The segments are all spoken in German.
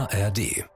ARD.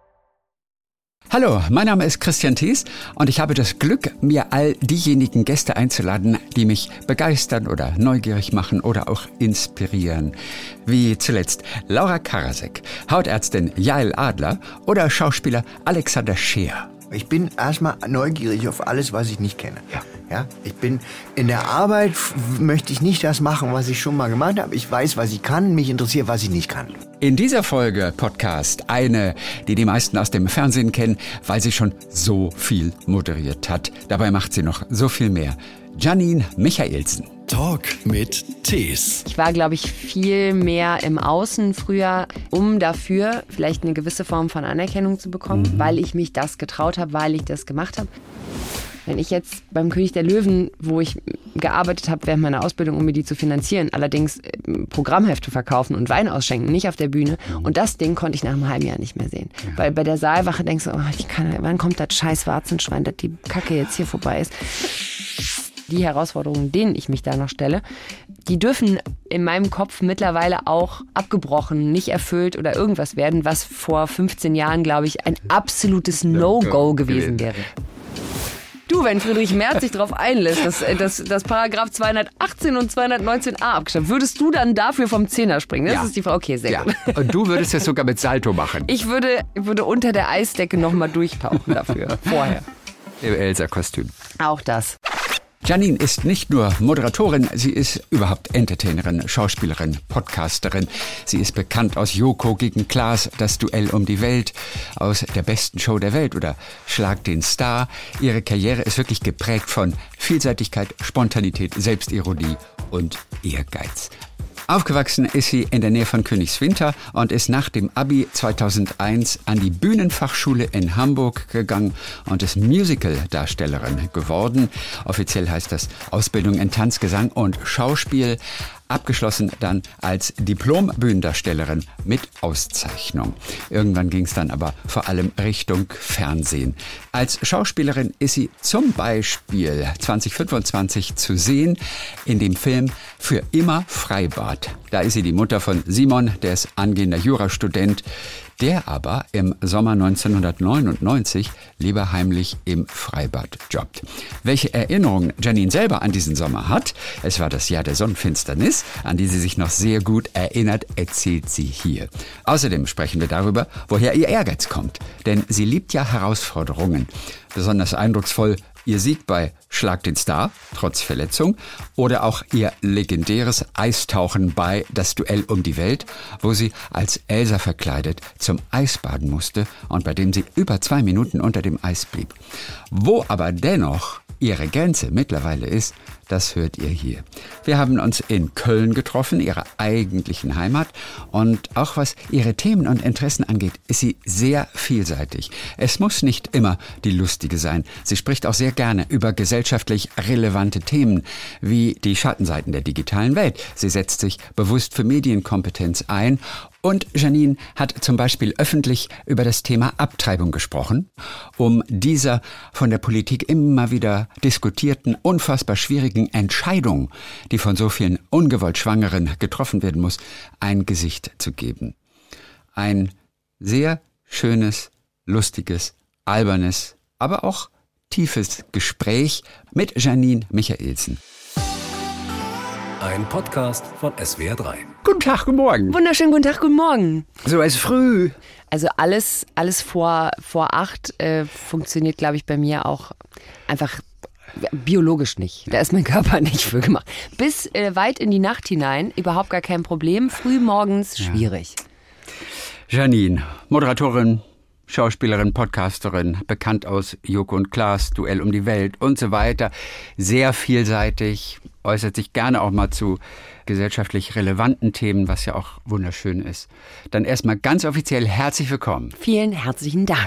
Hallo, mein Name ist Christian Thies und ich habe das Glück, mir all diejenigen Gäste einzuladen, die mich begeistern oder neugierig machen oder auch inspirieren. Wie zuletzt Laura Karasek, Hautärztin Jael Adler oder Schauspieler Alexander Scheer. Ich bin erstmal neugierig auf alles, was ich nicht kenne. Ja, ich bin in der Arbeit, möchte ich nicht das machen, was ich schon mal gemacht habe. Ich weiß, was ich kann, mich interessiert, was ich nicht kann. In dieser Folge Podcast eine, die die meisten aus dem Fernsehen kennen, weil sie schon so viel moderiert hat. Dabei macht sie noch so viel mehr. Janine Michaelsen. Talk mit Thies. Ich war, glaube ich, viel mehr im Außen früher, um dafür vielleicht eine gewisse Form von Anerkennung zu bekommen, weil ich mich das getraut habe, weil ich das gemacht habe. Wenn ich jetzt beim König der Löwen, wo ich gearbeitet habe während meiner Ausbildung, um mir die zu finanzieren, allerdings Programmhefte verkaufen und Wein ausschenken, nicht auf der Bühne. Und das Ding konnte ich nach einem halben Jahr nicht mehr sehen. Ja. Weil bei der Saalwache denkst du, wann kommt das scheiß Warzenschwein, dass die Kacke jetzt hier vorbei ist. Die Herausforderungen, denen ich mich da noch stelle, die dürfen in meinem Kopf mittlerweile auch abgebrochen, nicht erfüllt oder irgendwas werden, was vor 15 Jahren, glaube ich, ein absolutes No-Go gewesen wäre. Du, wenn Friedrich Merz sich darauf einlässt, dass Paragraph 218 und 219a abgeschafft, würdest du dann dafür vom Zehner springen? Das ist die Frage. Okay, sehr gut. Und du würdest das sogar mit Salto machen. Ich würde unter der Eisdecke nochmal durchtauchen dafür, vorher. Im Elsa-Kostüm. Auch das. Janine ist nicht nur Moderatorin, sie ist überhaupt Entertainerin, Schauspielerin, Podcasterin. Sie ist bekannt aus Joko gegen Klaas, das Duell um die Welt, aus der besten Show der Welt oder Schlag den Star. Ihre Karriere ist wirklich geprägt von Vielseitigkeit, Spontanität, Selbstironie und Ehrgeiz. Aufgewachsen ist sie in der Nähe von Königswinter und ist nach dem Abi 2001 an die Bühnenfachschule in Hamburg gegangen und ist Musical-Darstellerin geworden. Offiziell heißt das Ausbildung in Tanz, Gesang und Schauspiel. Abgeschlossen dann als Diplom-Bühnendarstellerin mit Auszeichnung. Irgendwann ging es dann aber vor allem Richtung Fernsehen. Als Schauspielerin ist sie zum Beispiel 2025 zu sehen in dem Film Für immer Freibad. Da ist sie die Mutter von Simon, der ist angehender Jurastudent, der aber im Sommer 1999 lieber heimlich im Freibad jobbt. Welche Erinnerungen Janine selber an diesen Sommer hat, es war das Jahr der Sonnenfinsternis, an die sie sich noch sehr gut erinnert, erzählt sie hier. Außerdem sprechen wir darüber, woher ihr Ehrgeiz kommt. Denn sie liebt ja Herausforderungen. Besonders eindrucksvoll ihr Sieg bei Schlag den Star, trotz Verletzung, oder auch ihr legendäres Eistauchen bei Das Duell um die Welt, wo sie als Elsa verkleidet zum Eisbaden musste und bei dem sie über 2 Minuten unter dem Eis blieb. Wo aber dennoch ihre Grenze mittlerweile ist, das hört ihr hier. Wir haben uns in Köln getroffen, ihrer eigentlichen Heimat. Und auch was ihre Themen und Interessen angeht, ist sie sehr vielseitig. Es muss nicht immer die Lustige sein. Sie spricht auch sehr gerne über gesellschaftlich relevante Themen, wie die Schattenseiten der digitalen Welt. Sie setzt sich bewusst für Medienkompetenz ein. Und Janine hat zum Beispiel öffentlich über das Thema Abtreibung gesprochen, um dieser von der Politik immer wieder diskutierten, unfassbar schwierigen Entscheidung, die von so vielen ungewollt Schwangeren getroffen werden muss, ein Gesicht zu geben. Ein sehr schönes, lustiges, albernes, aber auch tiefes Gespräch mit Janine Michaelsen. Ein Podcast von SWR3. Guten Tag, guten Morgen. Wunderschönen guten Tag, guten Morgen. So ist früh. Also alles vor 8 funktioniert, glaube ich, bei mir auch einfach biologisch nicht. Da ist mein Körper nicht für gemacht. Bis weit in die Nacht hinein überhaupt gar kein Problem. Früh morgens schwierig. Janine, Moderatorin, Schauspielerin, Podcasterin, bekannt aus Joko und Klaas, Duell um die Welt und so weiter. Sehr vielseitig, äußert sich gerne auch mal zu gesellschaftlich relevanten Themen, was ja auch wunderschön ist. Dann erstmal ganz offiziell herzlich willkommen. Vielen herzlichen Dank.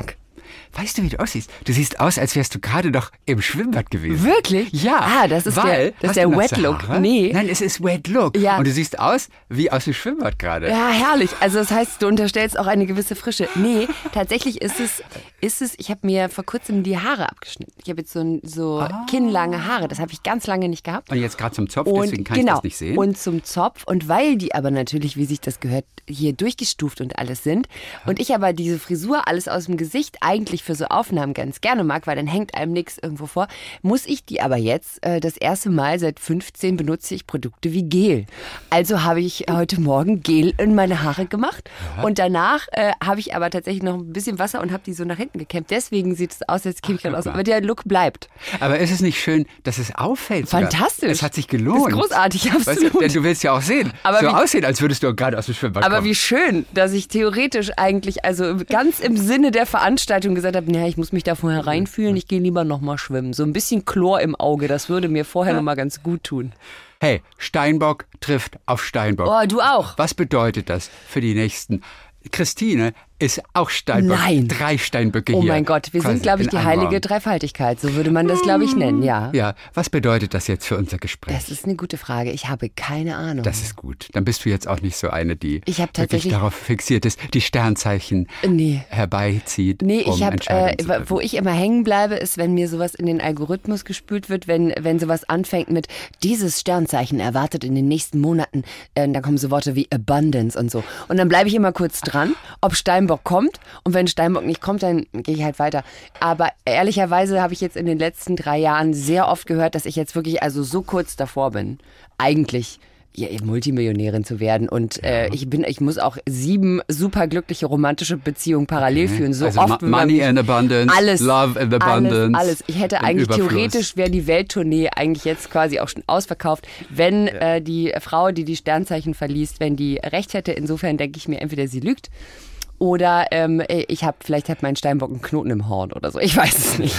Weißt du, wie du aussiehst? Du siehst aus, als wärst du gerade noch im Schwimmbad gewesen. Wirklich? Ja. Das ist weil, der Wet Look. Nee. Nein, es ist Wet Look. Ja. Und du siehst aus wie aus dem Schwimmbad gerade. Ja, herrlich. Also das heißt, du unterstellst auch eine gewisse Frische. Nee, tatsächlich ist es, ich habe mir vor kurzem die Haare abgeschnitten. Ich habe jetzt so kinnlange Haare. Das habe ich ganz lange nicht gehabt. Und jetzt gerade zum Zopf, deswegen kann ich das nicht sehen. Und zum Zopf. Und weil die aber natürlich, wie sich das gehört, hier durchgestuft und alles sind. Und ich aber diese Frisur, alles aus dem Gesicht, eigentlich für so Aufnahmen ganz gerne mag, weil dann hängt einem nichts irgendwo vor, muss ich die aber jetzt das erste Mal seit 15 benutze ich Produkte wie Gel. Also habe ich heute Morgen Gel in meine Haare gemacht. Und danach habe ich aber tatsächlich noch ein bisschen Wasser und habe die so nach hinten gekämmt. Deswegen sieht es aus, als käme ich gerade aus. Aber der Look bleibt. Aber ist es nicht schön, dass es auffällt? Fantastisch. Es hat sich gelohnt. Das ist großartig, absolut. Weißt du, denn du willst ja auch sehen. Aber so aussehen, als würdest du gerade aus dem Schwimmbad kommen. Aber wie schön, dass ich theoretisch eigentlich, also ganz im Sinne der Veranstaltung gesagt habe, naja, ich muss mich da vorher reinfühlen, ich gehe lieber nochmal schwimmen. So ein bisschen Chlor im Auge, das würde mir vorher nochmal ganz gut tun. Hey, Steinbock trifft auf Steinbock. Oh, du auch. Was bedeutet das für die nächsten? Christine ist auch Steinbock. Nein. 3 Steinböcke Oh hier. mein Gott, wir sind, glaube ich, die heilige Dreifaltigkeit. So würde man das, glaube ich, nennen, ja. Ja, was bedeutet das jetzt für unser Gespräch? Das ist eine gute Frage. Ich habe keine Ahnung. Das ist gut. Dann bist du jetzt auch nicht so eine, die ich hab wirklich darauf fixiert ist, die Sternzeichen herbeizieht. Nee, um ich habe, Entscheidungen zu treffen. wo ich immer hängen bleibe, ist, wenn mir sowas in den Algorithmus gespült wird, wenn sowas anfängt mit, dieses Sternzeichen erwartet in den nächsten Monaten, dann kommen so Worte wie Abundance und so. Und dann bleibe ich immer kurz dran, ob Steinbock kommt. Und wenn Steinbock nicht kommt, dann gehe ich halt weiter. Aber ehrlicherweise habe ich jetzt in den letzten 3 Jahren sehr oft gehört, dass ich jetzt wirklich also so kurz davor bin, eigentlich Multimillionärin zu werden. Und ich muss auch 7 superglückliche romantische Beziehungen parallel führen. So also oft Money and Abundance, alles, Love and Abundance. Alles. Ich hätte eigentlich theoretisch, wäre die Welttournee eigentlich jetzt quasi auch schon ausverkauft, wenn die Frau, die Sternzeichen verliest, wenn die recht hätte. Insofern denke ich mir, entweder sie lügt oder vielleicht hat mein Steinbock einen Knoten im Horn oder so. Ich weiß es nicht.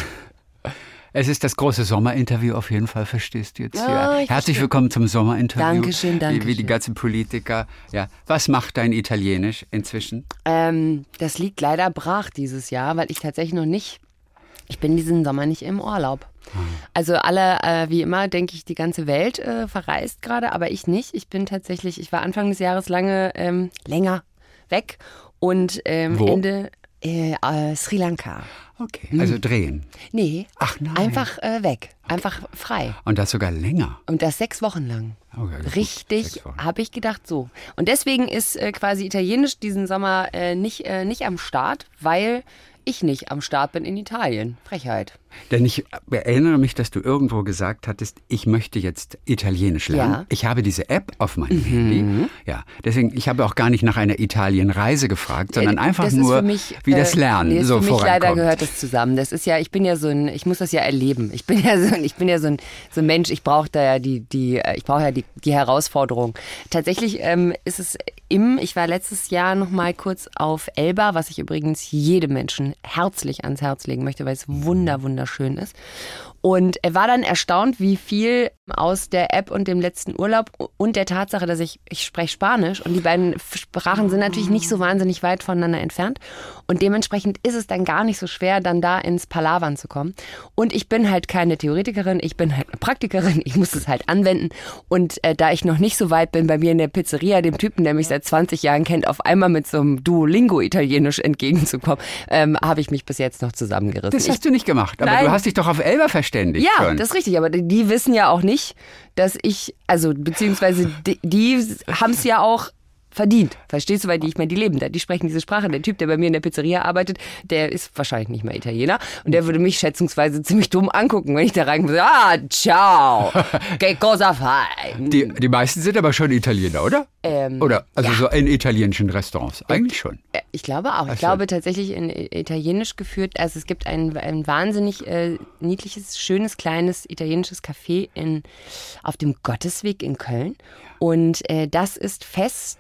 Es ist das große Sommerinterview auf jeden Fall, verstehst du jetzt Ja, hier. Herzlich willkommen zum Sommerinterview. Dankeschön. Wie die ganzen Politiker. Ja. Was macht dein Italienisch inzwischen? Das liegt leider brach dieses Jahr, weil ich tatsächlich ich bin diesen Sommer nicht im Urlaub. Also alle, wie immer, denke ich, die ganze Welt verreist gerade, aber ich nicht. Ich war Anfang des Jahres länger weg und Ende Sri Lanka. Okay, also drehen. Nee, Ach nein. einfach weg, einfach frei. Und das sogar länger. Und das 6 Wochen lang. Okay, Richtig, habe ich gedacht, so. Und deswegen ist quasi Italienisch diesen Sommer nicht am Start, weil ich nicht am Start bin in Italien. Frechheit. Denn ich erinnere mich, dass du irgendwo gesagt hattest, ich möchte jetzt Italienisch lernen. Ja. Ich habe diese App auf meinem Handy. Ja, deswegen, ich habe auch gar nicht nach einer Italienreise gefragt, sondern einfach das ist nur, für mich, wie das Lernen so für mich vorankommt. leider gehört das zusammen. Das ist ja, ich muss das ja erleben. Ich bin ja so ein Mensch, ich brauche da ja die Herausforderung. Tatsächlich ist es ich war letztes Jahr noch mal kurz auf Elba, was ich übrigens jedem Menschen herzlich ans Herz legen möchte, weil es wunderschön ist. Und er war dann erstaunt, wie viel aus der App und dem letzten Urlaub und der Tatsache, dass ich spreche Spanisch und die beiden Sprachen sind natürlich nicht so wahnsinnig weit voneinander entfernt und dementsprechend ist es dann gar nicht so schwer, dann da ins Palavern zu kommen. Und ich bin halt keine Theoretikerin, ich bin halt eine Praktikerin, ich muss es halt anwenden und da ich noch nicht so weit bin, bei mir in der Pizzeria, dem Typen, der mich seit 20 Jahren kennt, auf einmal mit so einem Duolingo-Italienisch entgegenzukommen, habe ich mich bis jetzt noch zusammengerissen. Das hast du nicht gemacht, aber Nein. du hast dich doch auf Elba verständigt. Ja, schon. das ist richtig, aber die wissen ja auch nicht, dass beziehungsweise die haben es ja auch verdient. Verstehst du, weil die leben da, die sprechen diese Sprache. Der Typ, der bei mir in der Pizzeria arbeitet, der ist wahrscheinlich nicht mal Italiener und der würde mich schätzungsweise ziemlich dumm angucken, wenn ich da rein würde. Ciao, che cosa fai? Die meisten sind aber schon Italiener, oder? Oder so in italienischen Restaurants. Eigentlich schon. Ich glaube auch. Ich glaube tatsächlich in italienisch geführt, also es gibt ein wahnsinnig niedliches, schönes, kleines italienisches Café auf dem Gottesweg in Köln. Und das ist fest,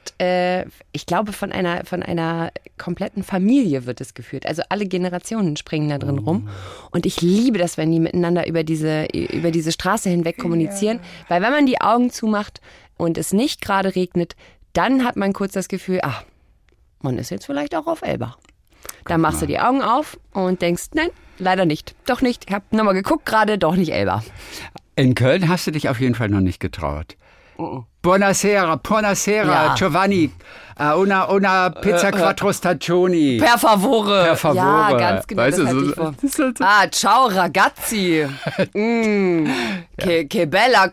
ich glaube, von einer kompletten Familie wird es geführt. Also alle Generationen springen da drin rum. Und ich liebe das, wenn die miteinander über diese Straße hinweg kommunizieren. Weil wenn man die Augen zumacht und es nicht gerade regnet, dann hat man kurz das Gefühl, man ist jetzt vielleicht auch auf Elba. Dann machst du die Augen auf und denkst, nein, leider nicht. Doch nicht. Ich habe nochmal geguckt gerade, doch nicht Elba. In Köln hast du dich auf jeden Fall noch nicht getraut. Buonasera, Ja. Giovanni, una pizza quattro stagioni. Per favore. Per favore. Ja, ganz genau, Weißt das du, hatte so- ich vor. das ist halt so- Ciao ragazzi. Che bella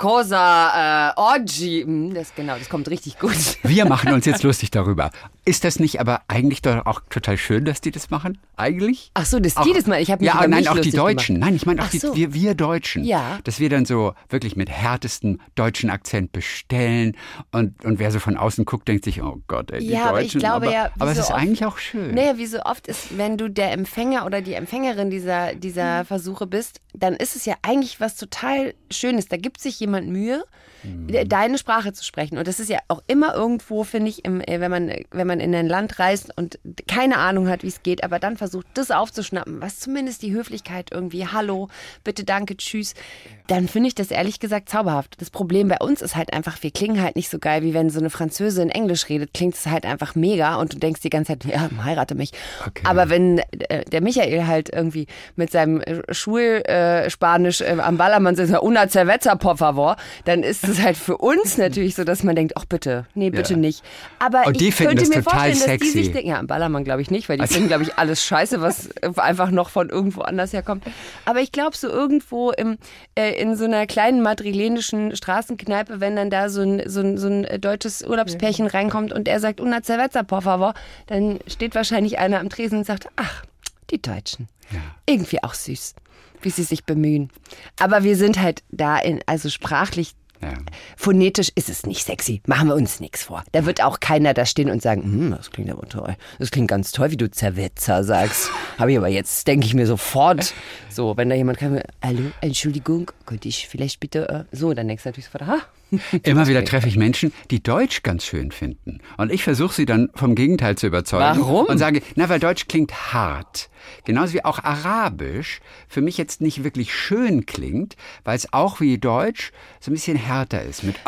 cosa oggi. Das kommt richtig gut. Wir machen uns jetzt lustig darüber. Ist das nicht aber eigentlich doch auch total schön, dass die das machen? Eigentlich? Ach so, dass die das mal. Ich habe mich Ja, über nein, mich auch die lustig Deutschen. gemacht. Nein, ich meine auch Ach so. wir Deutschen. Ja. Dass wir dann so wirklich mit härtestem deutschen Akzent bestellen und wer so von außen guckt, denkt sich, oh Gott, ey, die Ja, aber ich Deutschen. glaube ja, wie aber es so ist oft- eigentlich auch schön. Naja, wie so oft ist, wenn du der Empfänger oder die Empfängerin dieser Versuche bist, dann ist es ja eigentlich was total Schönes. Da gibt sich jemand Mühe, deine Sprache zu sprechen. Und das ist ja auch immer irgendwo, finde ich, wenn man in ein Land reist und keine Ahnung hat, wie es geht, aber dann versucht, das aufzuschnappen, was zumindest die Höflichkeit irgendwie, hallo, bitte, danke, tschüss, dann finde ich das ehrlich gesagt zauberhaft. Das Problem bei uns ist halt einfach, wir klingen halt nicht so geil, wie wenn so eine Französin Englisch redet, klingt es halt einfach mega und du denkst die ganze Zeit, ja, heirate mich. Okay. Aber wenn der Michael halt irgendwie mit seinem Schulspanisch am Ballermann sitzt, una cerveza, por favor, dann ist es halt für uns natürlich so, dass man denkt, ach bitte, nee, bitte Ja. nicht. Aber Und die ich finden könnte das mir total vorstellen, dass die sexy. sich denken, ja, am Ballermann glaube ich nicht, weil die finden, glaube ich, alles scheiße, was einfach noch von irgendwo anders herkommt. Aber ich glaube, so irgendwo in so einer kleinen madrilenischen Straßenkneipe, wenn dann da so ein deutsches Urlaubspärchen reinkommt und er sagt, una cerveza, por favor, dann steht wahrscheinlich einer am Tresen und sagt, ach, die Deutschen. Irgendwie auch süß, wie sie sich bemühen. Aber wir sind halt da also sprachlich, Ja. phonetisch ist es nicht sexy. Machen wir uns nichts vor. Da wird auch keiner da stehen und sagen, das klingt aber toll. Das klingt ganz toll, wie du Cerveza sagst. Habe ich aber jetzt, denke ich mir sofort. So, wenn da jemand kann, hallo, Entschuldigung, könnte ich vielleicht bitte, so, dann denkst du natürlich sofort, aha. Immer wieder treffe ich Menschen, die Deutsch ganz schön finden. Und ich versuche sie dann vom Gegenteil zu überzeugen. Warum? Und sage, weil Deutsch klingt hart. Genauso wie auch Arabisch für mich jetzt nicht wirklich schön klingt, weil es auch wie Deutsch so ein bisschen härter ist. Mit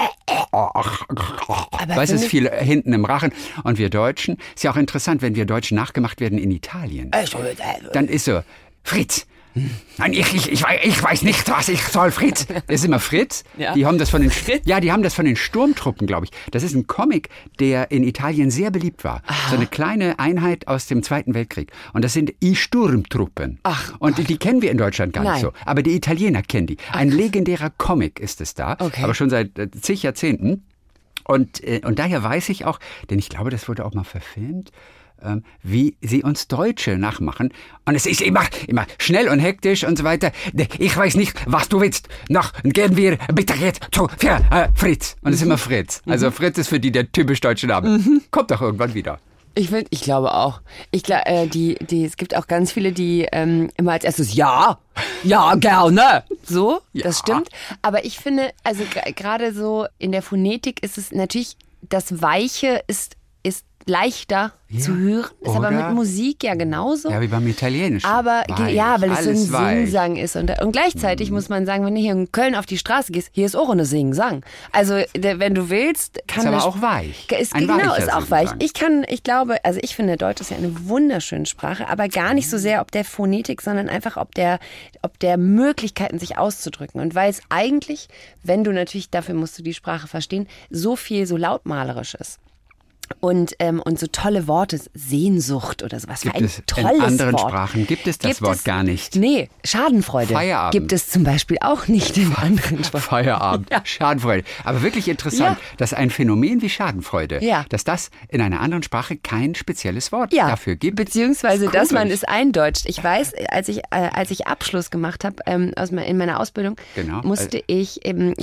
weißt du, es ist viel hinten im Rachen. Und wir Deutschen, ist ja auch interessant, wenn wir Deutschen nachgemacht werden in Italien. Dann ist so, Fritz. Nein, ich weiß nicht, was ich soll, Fritz. Das ist immer Fritz. Ja. Die haben das von den Sturmtruppen, glaube ich. Das ist ein Comic, der in Italien sehr beliebt war. So eine kleine Einheit aus dem Zweiten Weltkrieg. Und das sind die Sturmtruppen. Ach, und die kennen wir in Deutschland gar nicht Nein. so. Aber die Italiener kennen die. Ein legendärer Comic ist es da. Okay. Aber schon seit zig Jahrzehnten. Und daher weiß ich auch, denn ich glaube, das wurde auch mal verfilmt, wie sie uns Deutsche nachmachen. Und es ist immer schnell und hektisch und so weiter. Ich weiß nicht, was du willst. Noch gehen wir bitte jetzt zu Fritz. Und es ist immer Fritz. Also Fritz ist für die der typisch deutsche Name. Kommt doch irgendwann wieder. Ich glaube auch. Es gibt auch ganz viele, die immer als erstes ja, gerne. So, Ja. das stimmt. Aber ich finde, also gerade so in der Phonetik ist es natürlich, das Weiche ist leichter zu hören. Ist aber Oder? mit Musik ja genauso. Ja, wie beim Italienischen. Aber Weich, weil es so ein alles weich. Sing-Sang ist. Und gleichzeitig muss man sagen, wenn du hier in Köln auf die Straße gehst, hier ist auch eine Sing-Sang. Also wenn du willst, kann Ist aber das auch weich. Genau, weicher ist auch weich. Sing-Sang. Ich finde, Deutsch ist ja eine wunderschöne Sprache, aber gar nicht so sehr ob der Phonetik, sondern einfach ob der Möglichkeiten, sich auszudrücken. Und weil es eigentlich, wenn du natürlich, dafür musst du die Sprache verstehen, so viel so lautmalerisch ist. Und so tolle Worte, Sehnsucht oder sowas. Gibt Für ein es tolles in anderen Wort. Sprachen gibt es das Wort gar nicht. Nee, Schadenfreude Feierabend. gibt es zum Beispiel auch nicht in anderen Sprachen. Feierabend, Ja. Schadenfreude. Aber wirklich interessant, Ja. dass ein Phänomen wie Schadenfreude, Ja. dass das in einer anderen Sprache kein spezielles Wort Ja, dafür gibt. beziehungsweise, ist dass man komisch. es eindeutscht. Ich weiß, als ich Abschluss gemacht habe in meiner Ausbildung, Genau. musste ich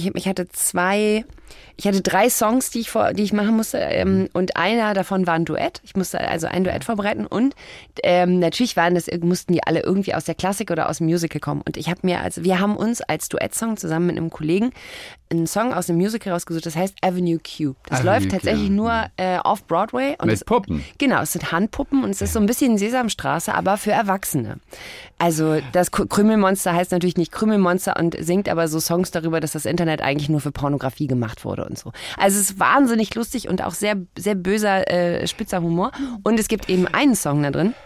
hatte 3 Songs, die ich machen musste, und einer davon war ein Duett. Ich musste also ein Duett vorbereiten und natürlich mussten die alle irgendwie aus der Klassik oder aus dem Musical kommen. Und wir haben uns als Duettsong zusammen mit einem Kollegen einen Song aus dem Musical rausgesucht, das heißt Avenue Q. Das Avenue läuft Q, tatsächlich nur auf Broadway. Und Mit Puppen. Genau, es sind Handpuppen und es ist so ein bisschen Sesamstraße, aber für Erwachsene. Also das Krümelmonster heißt natürlich nicht Krümelmonster und singt aber so Songs darüber, dass das Internet eigentlich nur für Pornografie gemacht wurde und so. Also es ist wahnsinnig lustig und auch sehr, sehr böser, spitzer Humor. Und es gibt eben einen Song da drin,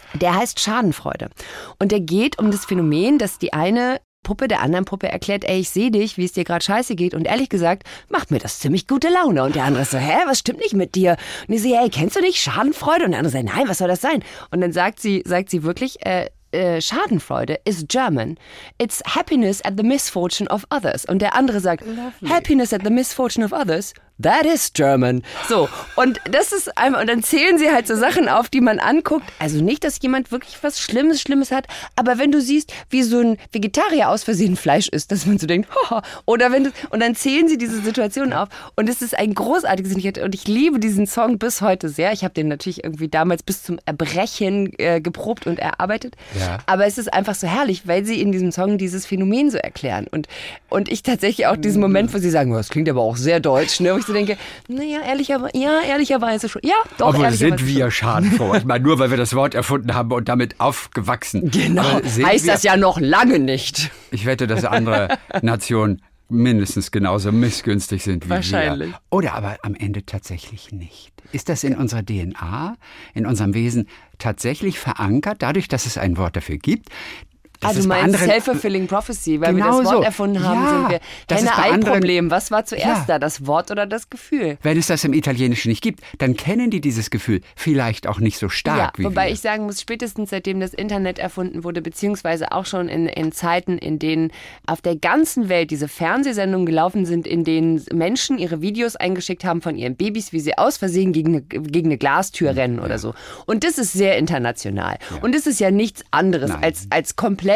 Der heißt Schadenfreude. Und der geht um das Phänomen, dass die eine Puppe der anderen Puppe erklärt, ey, ich sehe dich, wie es dir gerade scheiße geht. Und ehrlich gesagt, macht mir das ziemlich gute Laune. Und der andere so, hä, was stimmt nicht mit dir? Und ich so, hey, kennst du nicht Schadenfreude? Und der andere sagt, nein, was soll das sein? Und dann sagt sie wirklich, Schadenfreude is German. It's happiness at the misfortune of others. Und der andere sagt, happiness at the misfortune of others, that is German. So, und das ist einmal, und dann zählen sie halt so Sachen auf, die man anguckt. Also nicht, dass jemand wirklich was Schlimmes hat, aber wenn du siehst, wie so ein Vegetarier aus Versehen Fleisch isst, dass man so denkt, hoho. Oder wenn du, und dann zählen sie diese Situationen auf. Und es ist ein großartiges, und ich liebe diesen Song bis heute sehr. Ich habe den natürlich irgendwie damals bis zum Erbrechen geprobt und erarbeitet. Ja. Aber es ist einfach so herrlich, weil sie in diesem Song dieses Phänomen so erklären. Und ich tatsächlich auch diesen Moment, wo sie sagen, das klingt aber auch sehr deutsch, ne? Wo ich so denke, naja, ehrlicherweise schon. Ja, doch, aber sind wir schadenfroh. Ich meine, nur weil wir das Wort erfunden haben und damit aufgewachsen. Genau, heißt das ja noch lange nicht. Ich wette, dass andere Nationen mindestens genauso missgünstig sind wie wahrscheinlich. Wir. Oder aber am Ende tatsächlich nicht. Ist das in unserer DNA, in unserem Wesen tatsächlich verankert, dadurch, dass es ein Wort dafür gibt? Du meinst Self-Fulfilling Prophecy, weil wir das Wort erfunden haben, sind wir Henne-Ei-Problem. Was war zuerst da, das Wort oder das Gefühl? Wenn es das im Italienischen nicht gibt, dann kennen die dieses Gefühl vielleicht auch nicht so stark wie wir. Wobei ich sagen muss, spätestens seitdem das Internet erfunden wurde, beziehungsweise auch schon in Zeiten, in denen auf der ganzen Welt diese Fernsehsendungen gelaufen sind, in denen Menschen ihre Videos eingeschickt haben von ihren Babys, wie sie aus Versehen gegen eine Glastür rennen oder so. Und das ist sehr international. Ja. Und das ist ja nichts anderes als komplett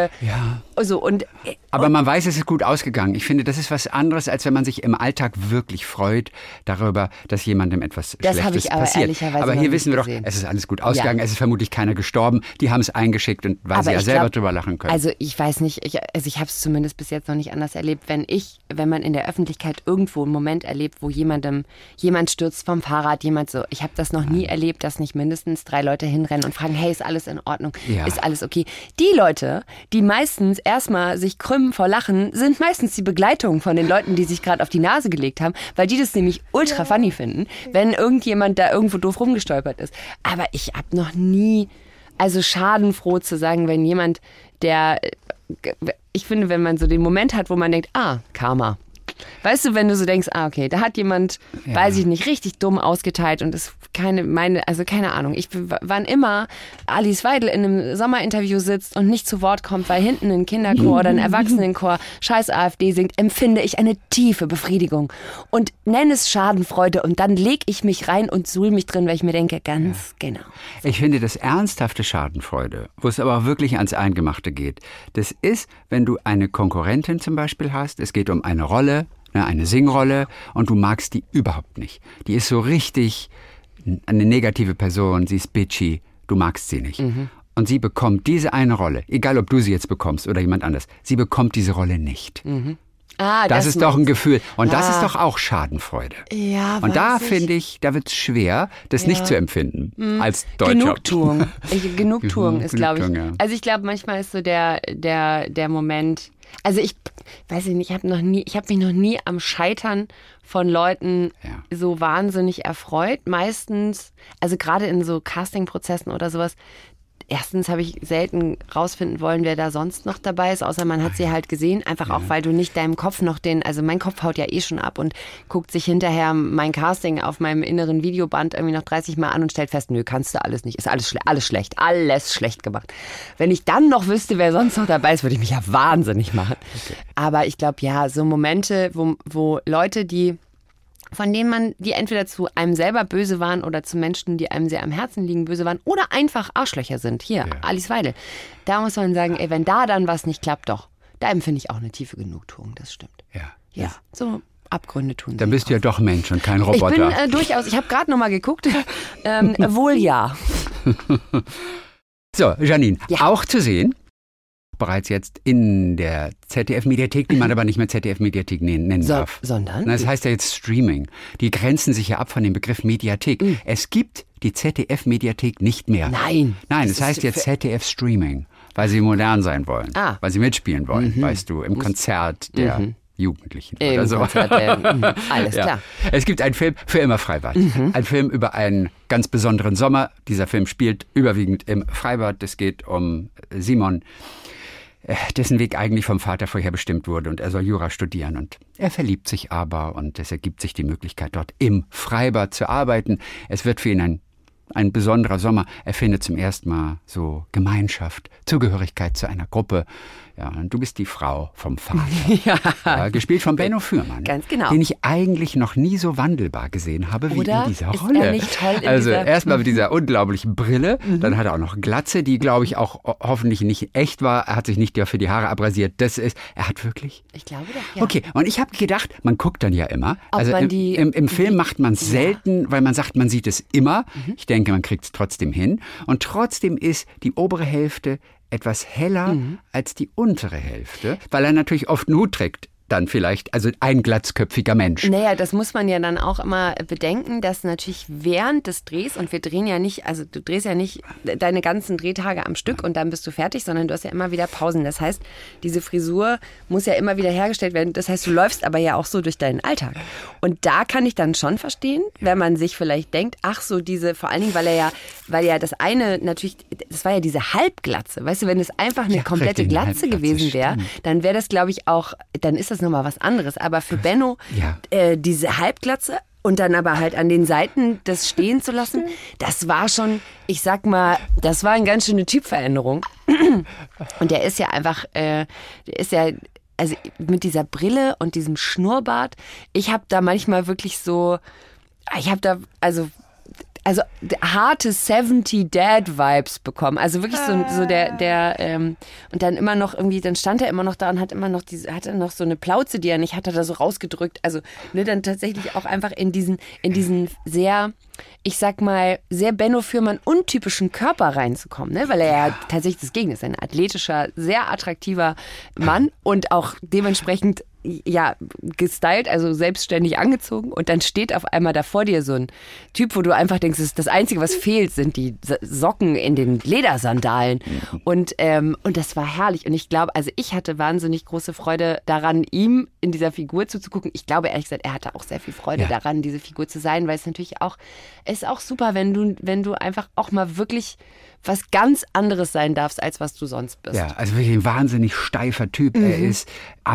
aber man weiß, es ist gut ausgegangen. Ich finde, das ist was anderes, als wenn man sich im Alltag wirklich freut darüber, dass jemandem etwas Schlechtes passiert. Aber hier wissen wir doch, es ist alles gut ausgegangen, es ist vermutlich keiner gestorben. Die haben es eingeschickt und weil sie ja selber drüber lachen können. Also ich weiß nicht, ich habe es zumindest bis jetzt noch nicht anders erlebt. Wenn man in der Öffentlichkeit irgendwo einen Moment erlebt, wo jemand stürzt vom Fahrrad, ich habe das noch nie erlebt, dass nicht mindestens 3 Leute hinrennen und fragen, hey, ist alles in Ordnung? Ja. Ist alles okay? Die Leute, die meistens erstmal sich krümmen vor Lachen, sind meistens die Begleitung von den Leuten, die sich gerade auf die Nase gelegt haben, weil die das nämlich ultra funny finden, wenn irgendjemand da irgendwo doof rumgestolpert ist. Aber ich habe noch nie, schadenfroh zu sagen, wenn jemand, ich finde, wenn man so den Moment hat, wo man denkt, Karma. Weißt du, wenn du so denkst, okay, da hat jemand, weiß ich nicht, richtig dumm ausgeteilt und ist keine Ahnung. Wann immer Alice Weidel in einem Sommerinterview sitzt und nicht zu Wort kommt, weil hinten ein Kinderchor oder ein Erwachsenenchor scheiß AfD singt, empfinde ich eine tiefe Befriedigung und nenne es Schadenfreude und dann leg ich mich rein und suhl mich drin, weil ich mir denke, ganz genau. Ich finde das ernsthafte Schadenfreude, wo es aber auch wirklich ans Eingemachte geht, das ist, wenn du eine Konkurrentin zum Beispiel hast, es geht um eine Rolle, eine Singrolle und du magst die überhaupt nicht. Die ist so richtig eine negative Person, sie ist bitchy, du magst sie nicht. Mhm. Und sie bekommt diese eine Rolle, egal ob du sie jetzt bekommst oder jemand anders, sie bekommt diese Rolle nicht. Mhm. Das ist doch ein Gefühl. Und das ist doch auch Schadenfreude. Ja, und da finde ich, da wird es schwer, das nicht zu empfinden als Deutscher. Genugtuung ist, glaube ich. Ja. Also ich glaube, manchmal ist so der Moment. Also ich weiß nicht, ich habe mich noch nie am Scheitern von Leuten so wahnsinnig erfreut. Meistens, also gerade in so Castingprozessen oder sowas, erstens habe ich selten rausfinden wollen, wer da sonst noch dabei ist, außer man hat sie halt gesehen. Einfach auch, weil du nicht deinem Kopf noch also mein Kopf haut ja schon ab und guckt sich hinterher mein Casting auf meinem inneren Videoband irgendwie noch 30 Mal an und stellt fest, nö, kannst du alles nicht. Ist alles schlecht. Alles schlecht gemacht. Wenn ich dann noch wüsste, wer sonst noch dabei ist, würde ich mich ja wahnsinnig machen. Okay. Aber ich glaube, so Momente, wo Leute, von denen die entweder zu einem selber böse waren oder zu Menschen, die einem sehr am Herzen liegen, böse waren oder einfach Arschlöcher sind. Hier, Alice Weidel. Da muss man sagen, wenn da dann was nicht klappt, da empfinde ich auch eine tiefe Genugtuung, das stimmt. Ja. So Abgründe tun sie. Dann bist du ja doch Mensch und kein Roboter. Ich bin durchaus, ich habe gerade noch mal geguckt, wohl ja. So, Janine, auch zu sehen, bereits jetzt in der ZDF-Mediathek, die man aber nicht mehr ZDF-Mediathek nennen darf. Sondern? Das heißt ja jetzt Streaming. Die grenzen sich ja ab von dem Begriff Mediathek. Es gibt die ZDF-Mediathek nicht mehr. Nein, es heißt jetzt ZDF-Streaming, weil sie modern sein wollen, weil sie mitspielen wollen, weißt du, im Konzert der Jugendlichen oder so. Alles klar. Es gibt einen Film für immer Freibad. Ein Film über einen ganz besonderen Sommer. Dieser Film spielt überwiegend im Freibad. Es geht um Simon, dessen Weg eigentlich vom Vater vorherbestimmt wurde und er soll Jura studieren und er verliebt sich aber und es ergibt sich die Möglichkeit, dort im Freibad zu arbeiten. Es wird für ihn ein besonderer Sommer. Er findet zum ersten Mal so Gemeinschaft, Zugehörigkeit zu einer Gruppe. Ja, und du bist die Frau vom Vater. Ja, gespielt von Benno Fürmann. Ganz genau. Den ich eigentlich noch nie so wandelbar gesehen habe wie in dieser ist Rolle. Er nicht toll in also erstmal mit dieser unglaublichen Brille, dann hat er auch noch Glatze, die glaube ich auch hoffentlich nicht echt war. Er hat sich nicht für die Haare abrasiert. Er hat wirklich... Ich glaube doch, ja. Okay, und ich habe gedacht, man guckt dann ja immer. Also im Film macht man es selten, weil man sagt, man sieht es immer. Ich denke, man kriegt es trotzdem hin. Und trotzdem ist die obere Hälfte etwas heller als die untere Hälfte, weil er natürlich oft einen Hut trägt. Dann vielleicht, also ein glatzköpfiger Mensch. Naja, das muss man ja dann auch immer bedenken, dass natürlich während des Drehs, und wir drehen ja nicht, also du drehst ja nicht deine ganzen Drehtage am Stück und dann bist du fertig, sondern du hast ja immer wieder Pausen. Das heißt, diese Frisur muss ja immer wieder hergestellt werden. Das heißt, du läufst aber ja auch so durch deinen Alltag. Und da kann ich dann schon verstehen, wenn man sich vielleicht denkt, ach so vor allen Dingen, weil ja das eine natürlich, das war ja diese Halbglatze. Weißt du, wenn es einfach eine komplette Glatze gewesen wäre, dann wäre das, glaube ich, auch, dann ist das nochmal was anderes. Aber für Benno, diese Halbglatze und dann aber halt an den Seiten das stehen zu lassen, das war schon, ich sag mal, das war eine ganz schöne Typveränderung. Und der ist ja einfach, also mit dieser Brille und diesem Schnurrbart, ich habe da manchmal wirklich so, also harte 70 Dad-Vibes bekommen. Also wirklich so und dann immer noch irgendwie, dann stand er immer noch da und hatte noch so eine Plauze, die er nicht hatte, da so rausgedrückt. Also dann tatsächlich auch einfach in diesen sehr, ich sag mal, sehr Benno Fürmann untypischen Körper reinzukommen, ne? Weil er ja tatsächlich das Gegenteil ist. Ein athletischer, sehr attraktiver Mann und auch dementsprechend gestylt, also selbstständig angezogen und dann steht auf einmal da vor dir so ein Typ, wo du einfach denkst, das Einzige, was fehlt, sind die Socken in den Ledersandalen und das war herrlich und ich glaube, also ich hatte wahnsinnig große Freude daran, ihm in dieser Figur zuzugucken. Ich glaube, ehrlich gesagt, er hatte auch sehr viel Freude daran, diese Figur zu sein, weil es natürlich auch, es ist auch super, wenn du einfach auch mal wirklich was ganz anderes sein darfst, als was du sonst bist. Ja, also wirklich ein wahnsinnig steifer Typ. Er ist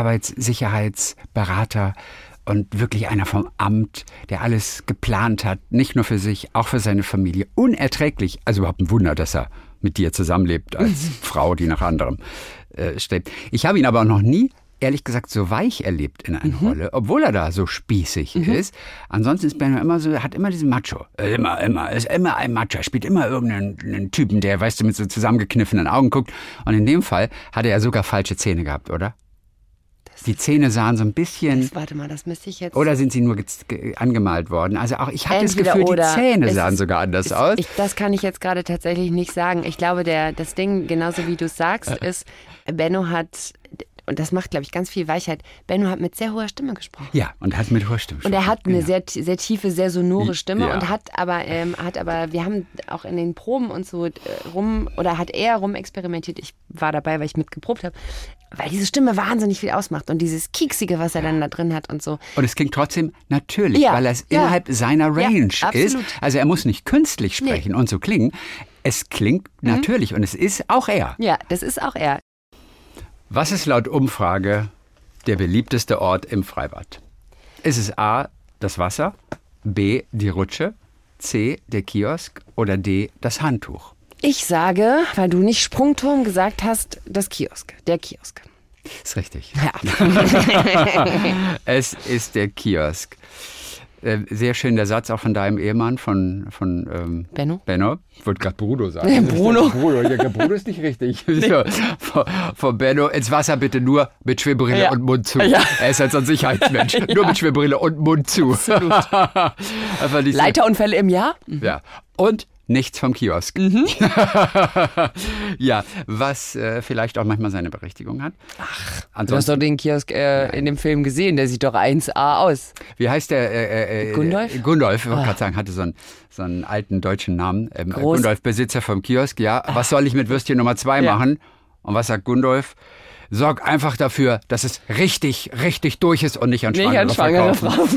Arbeitssicherheitsberater und wirklich einer vom Amt, der alles geplant hat, nicht nur für sich, auch für seine Familie. Unerträglich, also überhaupt ein Wunder, dass er mit dir zusammenlebt als Frau, die nach anderem strebt. Ich habe ihn aber noch nie, ehrlich gesagt, so weich erlebt in einer Rolle, obwohl er da so spießig ist. Ansonsten ist Benno immer so, hat immer diesen Macho. Ist immer ein Macho. Er spielt immer irgendeinen Typen, der, weißt du, mit so zusammengekniffenen Augen guckt. Und in dem Fall hat er ja sogar falsche Zähne gehabt, oder? Die Zähne sahen so ein bisschen... Warte mal, das müsste ich jetzt... Oder sind sie nur angemalt worden? Also auch, ich hatte das Gefühl, die Zähne sahen sogar anders aus. Das kann ich jetzt gerade tatsächlich nicht sagen. Ich glaube, das Ding, genauso wie du es sagst, ist, Benno hat... Und das macht, glaube ich, ganz viel Weichheit. Benno hat mit sehr hoher Stimme gesprochen. Ja, und hat mit hoher Stimme gesprochen. Und er hat eine sehr, sehr tiefe, sehr sonore Stimme und hat aber, wir haben auch in den Proben und so hat er rumexperimentiert. Ich war dabei, weil ich mitgeprobt habe. Weil diese Stimme wahnsinnig viel ausmacht und dieses Kieksige, was er dann da drin hat und so. Und es klingt trotzdem natürlich, weil es innerhalb seiner Range ist. Also er muss nicht künstlich sprechen und so klingen. Es klingt natürlich und es ist auch er. Ja, das ist auch er. Was ist laut Umfrage der beliebteste Ort im Freibad? Ist es A, das Wasser, B, die Rutsche, C, der Kiosk oder D, das Handtuch? Ich sage, weil du nicht Sprungturm gesagt hast, der Kiosk. Ist richtig. Ja. Es ist der Kiosk. Sehr schön der Satz auch von deinem Ehemann, von Benno. Ich wollte gerade Bruno sagen. Bruno. Bruno ist nicht richtig. Nee. So, von Benno, ins Wasser bitte nur mit Schwimmbrille und Mund zu. Ja. Er ist halt so ein Sicherheitsmensch. Nur mit Schwimmbrille und Mund zu. Leiterunfälle im Jahr? Ja. Und nichts vom Kiosk. Ja, was vielleicht auch manchmal seine Berechtigung hat. Ach, du hast doch den Kiosk in dem Film gesehen, der sieht doch 1A aus. Wie heißt der? Gundolf? Gundolf, ich wollte gerade sagen, hatte so einen alten deutschen Namen. Gundolf, Besitzer vom Kiosk, ja. Was soll ich mit Würstchen Nummer 2 machen? Und was sagt Gundolf? sorg einfach dafür, dass es richtig, richtig durch ist und nicht an schwangere Frauen.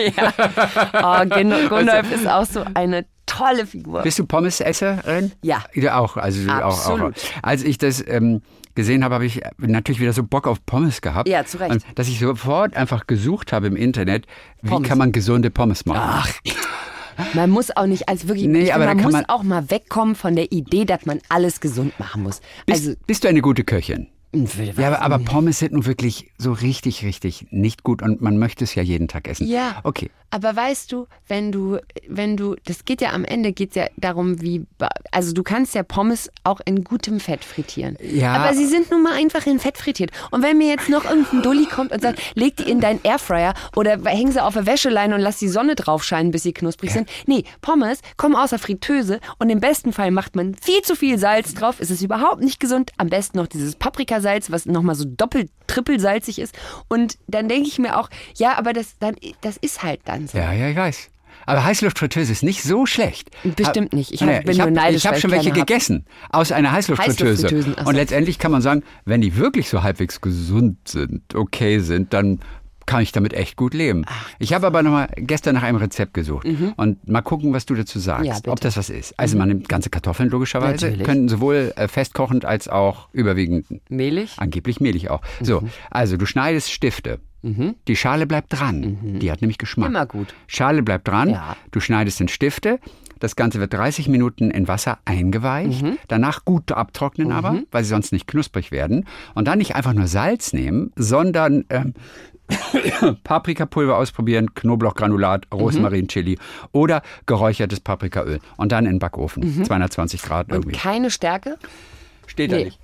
Ja. Gundolf ist auch so eine tolle Figur. Bist du Pommesesserin? Ja. Du auch, also du Absolut. auch. Als ich das gesehen habe, habe ich natürlich wieder so Bock auf Pommes gehabt. Ja, zu Recht. Dass ich sofort einfach gesucht habe im Internet, wie Pommes. kann man gesunde Pommes machen. Ach. Man muss auch nicht, also wirklich, man muss auch mal wegkommen von der Idee, dass man alles gesund machen muss. Bist du eine gute Köchin? Ja, aber Pommes sind nun wirklich so richtig, richtig nicht gut und man möchte es ja jeden Tag essen. Ja, okay. Aber weißt du, wenn du, das geht ja am Ende, geht's ja darum, also du kannst ja Pommes auch in gutem Fett frittieren. Ja. Aber sie sind nun mal einfach in Fett frittiert. Und wenn mir jetzt noch irgendein Dulli kommt und sagt, leg die in deinen Airfryer oder häng sie auf der Wäscheleine und lass die Sonne drauf scheinen, bis sie knusprig sind. Nee, Pommes kommen aus der Fritteuse und im besten Fall macht man viel zu viel Salz drauf. Es ist überhaupt nicht gesund. Am besten noch dieses Paprikasalz, was nochmal so trippel salzig ist. Und dann denke ich mir auch, ja, aber das ist halt dann so. Ja, ich weiß. Aber Heißluftfritteuse ist nicht so schlecht. Bestimmt nicht. Ich habe schon welche gegessen aus einer Heißluftfritteuse. So. Und letztendlich kann man sagen, wenn die wirklich so halbwegs gesund sind, okay sind, dann kann ich damit echt gut leben. Ich habe aber noch mal gestern nach einem Rezept gesucht und mal gucken, was du dazu sagst, ob das was ist. Also man nimmt ganze Kartoffeln logischerweise, Natürlich. können sowohl festkochend als auch überwiegend mehlig. Angeblich mehlig auch. So, also du schneidest Stifte. Die Schale bleibt dran. Die hat nämlich Geschmack. Immer gut. Schale bleibt dran. Ja. Du schneidest in Stifte. Das Ganze wird 30 Minuten in Wasser eingeweicht. Danach gut abtrocknen aber, weil sie sonst nicht knusprig werden. Und dann nicht einfach nur Salz nehmen, sondern Paprikapulver ausprobieren, Knoblauchgranulat, Rosmarin, Chili oder geräuchertes Paprikaöl. Und dann in den Backofen. 220 Grad irgendwie. Und keine Stärke? Steht da nicht.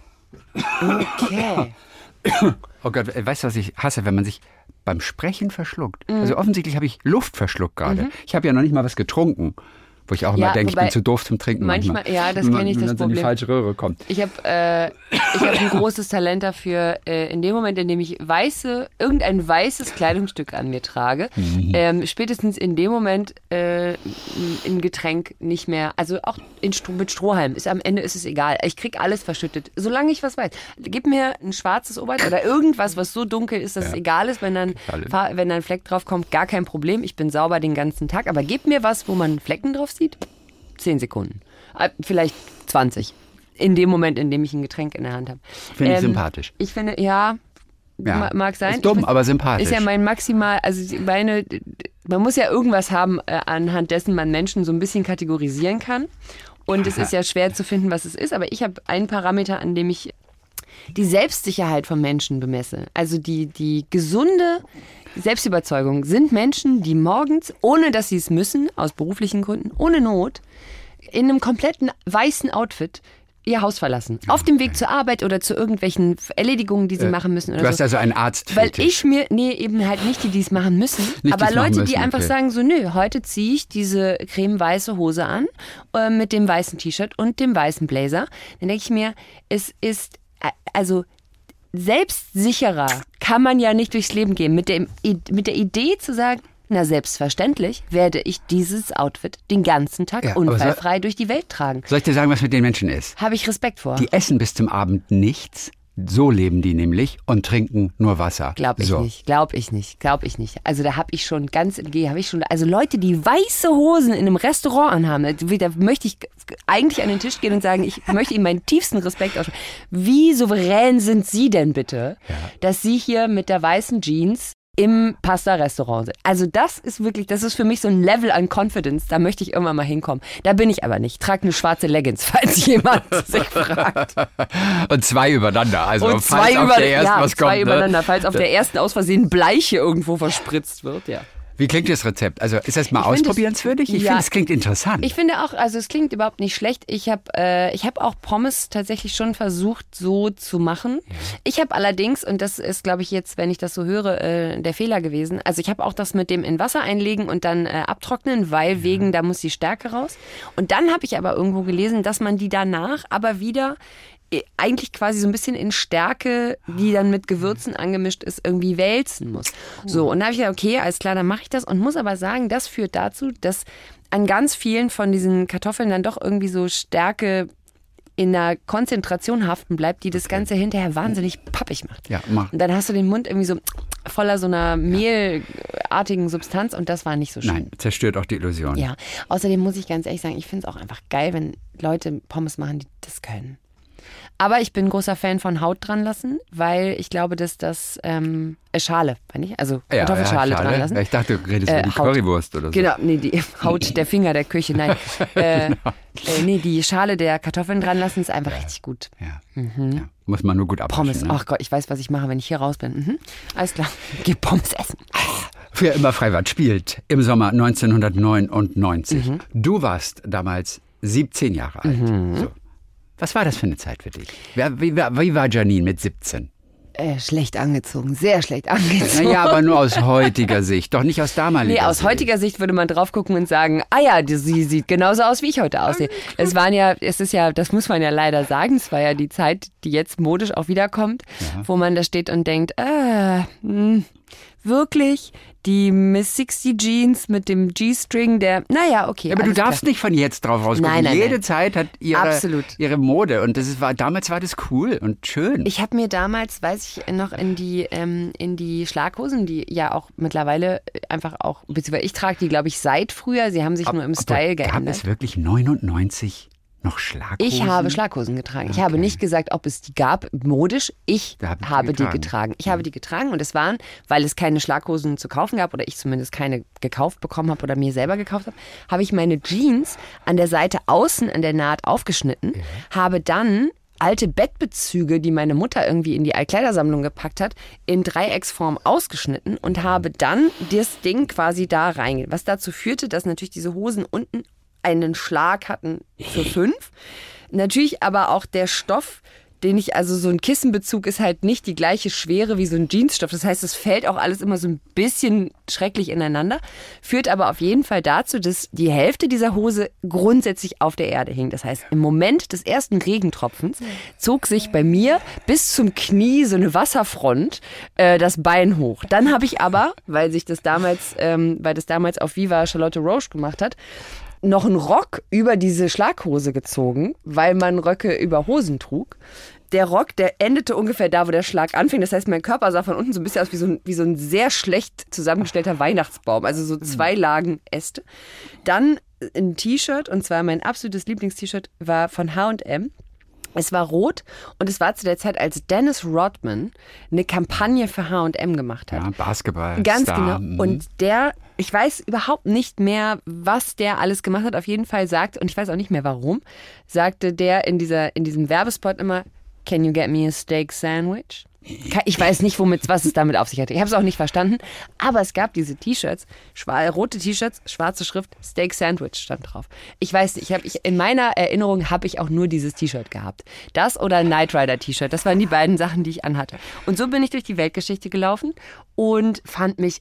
Okay. Oh Gott, weißt du, was ich hasse, wenn man sich beim Sprechen verschluckt? Also offensichtlich habe ich Luft verschluckt gerade. Ich habe ja noch nicht mal was getrunken. Wo ich auch immer denke, ich bin zu doof zum Trinken. Manchmal, ja, das kenne ich, das Wenn es in die falsche Röhre kommt. Ich habe ein großes Talent dafür, in dem Moment, in dem ich irgendein weißes Kleidungsstück an mir trage, spätestens in dem Moment ein Getränk nicht mehr, also auch mit Strohhalm, am Ende ist es egal. Ich kriege alles verschüttet, solange ich was weiß. Gib mir ein schwarzes Oberteil oder irgendwas, was so dunkel ist, dass es egal ist, wenn dann ein Fleck drauf kommt, gar kein Problem. Ich bin sauber den ganzen Tag, aber gib mir was, wo man Flecken drauf sieht, 10 Sekunden. Vielleicht 20. In dem Moment, in dem ich ein Getränk in der Hand habe. Finde ich sympathisch. Ich finde, mag sein. Ist dumm, aber sympathisch. Ist ja mein maximal, man muss ja irgendwas haben, anhand dessen man Menschen so ein bisschen kategorisieren kann. Und es ist ja schwer zu finden, was es ist. Aber ich habe einen Parameter, an dem ich die Selbstsicherheit von Menschen bemesse. Also die gesunde Selbstüberzeugung sind Menschen, die morgens, ohne dass sie es müssen, aus beruflichen Gründen, ohne Not, in einem kompletten weißen Outfit ihr Haus verlassen. Auf dem Weg zur Arbeit oder zu irgendwelchen Erledigungen, die sie machen müssen. Oder du hast also einen Arzt. Weil eben halt nicht die es machen müssen, aber Leute, die einfach sagen so, nö, heute ziehe ich diese cremeweiße Hose an, mit dem weißen T-Shirt und dem weißen Blazer. Dann denke ich mir, es ist, also selbstsicherer kann man ja nicht durchs Leben gehen. Mit der Idee zu sagen, na selbstverständlich werde ich dieses Outfit den ganzen Tag unfallfrei durch die Welt tragen. Soll ich dir sagen, was mit den Menschen ist? Habe ich Respekt vor. Die essen bis zum Abend nichts. So leben die nämlich und trinken nur Wasser. Glaube ich nicht. Also da habe ich schon also Leute, die weiße Hosen in einem Restaurant anhaben, da möchte ich eigentlich an den Tisch gehen und sagen, ich möchte ihnen meinen tiefsten Respekt aussprechen. Wie souverän sind Sie denn bitte, dass Sie hier mit der weißen Jeans im Pasta-Restaurant sind. Also das ist für mich so ein Level an Confidence, da möchte ich irgendwann mal hinkommen. Da bin ich aber nicht. Trage eine schwarze Leggings, falls jemand sich fragt. Und 2 übereinander. Also und falls auf der ersten was kommt. 2 übereinander, falls auf der ersten aus Versehen Bleiche irgendwo verspritzt wird, ja. Wie klingt das Rezept? Also ist das mal ausprobierenswürdig? Ich finde, es klingt interessant. Ich finde auch, also es klingt überhaupt nicht schlecht. Ich hab auch Pommes tatsächlich schon versucht, so zu machen. Ja. Ich habe allerdings, und das ist, glaube ich, jetzt, wenn ich das so höre, der Fehler gewesen. Also ich habe auch das mit dem in Wasser einlegen und dann abtrocknen, weil da muss die Stärke raus. Und dann habe ich aber irgendwo gelesen, dass man die danach aber wieder eigentlich quasi so ein bisschen in Stärke, die dann mit Gewürzen angemischt ist, irgendwie wälzen muss. So, und da habe ich gesagt, okay, alles klar, dann mache ich das und muss aber sagen, das führt dazu, dass an ganz vielen von diesen Kartoffeln dann doch irgendwie so Stärke in einer Konzentration haften bleibt, die das Ganze hinterher wahnsinnig pappig macht. Ja, mach. Und dann hast du den Mund irgendwie so voller so einer mehlartigen Substanz und das war nicht so schön. Nein, zerstört auch die Illusion. Ja, außerdem muss ich ganz ehrlich sagen, ich finde es auch einfach geil, wenn Leute Pommes machen, die das können. Aber ich bin ein großer Fan von Haut dran lassen, weil ich glaube, dass das Schale, meine ich, also Kartoffelschale dran lassen. Ich dachte, du redest über die Currywurst oder so. Genau, nee, die Haut der Finger der Küche, nein. Nee, die Schale der Kartoffeln dran lassen ist einfach richtig gut. Ja. Ja. Muss man nur gut abwaschen. Pommes, ach Gott, ich weiß, was ich mache, wenn ich hier raus bin. Alles klar, geh Pommes essen. Für immer Freiwart spielt im Sommer 1999. Du warst damals 17 Jahre alt. So. Was war das für eine Zeit für dich? Wie war Janine mit 17? Schlecht angezogen, sehr schlecht angezogen. Naja, aber nur aus heutiger Sicht, doch nicht aus damaliger Sicht. Nee, aus heutiger Sicht würde man drauf gucken und sagen, sie sieht genauso aus, wie ich heute aussehe. Es ist ja, das muss man ja leider sagen, es war ja die Zeit, die jetzt modisch auch wiederkommt, wo man da steht und denkt, wirklich? Die Miss 60 Jeans mit dem G-String, naja, okay. Aber du darfst nicht von jetzt drauf rausgucken. Nein. Jede Zeit hat ihre Mode und damals war das cool und schön. Ich habe mir damals, weiß ich noch, in die Schlaghosen, die ja auch mittlerweile einfach auch, beziehungsweise ich trage die, glaube ich, seit früher, sie haben sich nur im Style geändert. Gab es wirklich 99 noch Schlaghosen? Ich habe Schlaghosen getragen. Ich habe nicht gesagt, ob es die gab, modisch. Ich habe die getragen. Ich habe die getragen und es waren, weil es keine Schlaghosen zu kaufen gab oder ich zumindest keine gekauft bekommen habe oder mir selber gekauft habe ich meine Jeans an der Seite außen an der Naht aufgeschnitten, habe dann alte Bettbezüge, die meine Mutter irgendwie in die Altkleidersammlung gepackt hat, in Dreiecksform ausgeschnitten und habe dann das Ding quasi da reingehen. Was dazu führte, dass natürlich diese Hosen unten einen Schlag hatten für 5. Natürlich aber auch der Stoff, also so ein Kissenbezug ist halt nicht die gleiche Schwere wie so ein Jeansstoff. Das heißt, es fällt auch alles immer so ein bisschen schrecklich ineinander. Führt aber auf jeden Fall dazu, dass die Hälfte dieser Hose grundsätzlich auf der Erde hing. Das heißt, im Moment des ersten Regentropfens zog sich bei mir bis zum Knie so eine Wasserfront das Bein hoch. Dann habe ich aber, weil das damals auf Viva Charlotte Roche gemacht hat, noch einen Rock über diese Schlaghose gezogen, weil man Röcke über Hosen trug. Der Rock, der endete ungefähr da, wo der Schlag anfing. Das heißt, mein Körper sah von unten so ein bisschen aus wie so ein sehr schlecht zusammengestellter Weihnachtsbaum. Also so 2 Lagen Äste. Dann ein T-Shirt, und zwar mein absolutes Lieblings-T-Shirt war von H&M. Es war rot und es war zu der Zeit, als Dennis Rodman eine Kampagne für H&M gemacht hat. Ja, Basketball. Ganz genau. Und ich weiß überhaupt nicht mehr, was der alles gemacht hat. Auf jeden Fall und ich weiß auch nicht mehr warum, sagte der in diesem Werbespot immer, "Can you get me a steak sandwich?" Ich weiß nicht, was es damit auf sich hatte. Ich habe es auch nicht verstanden. Aber es gab diese T-Shirts, rote T-Shirts, schwarze Schrift, Steak Sandwich stand drauf. Ich weiß nicht, in meiner Erinnerung habe ich auch nur dieses T-Shirt gehabt. Das oder ein Knight Rider T-Shirt. Das waren die beiden Sachen, die ich anhatte. Und so bin ich durch die Weltgeschichte gelaufen und fand mich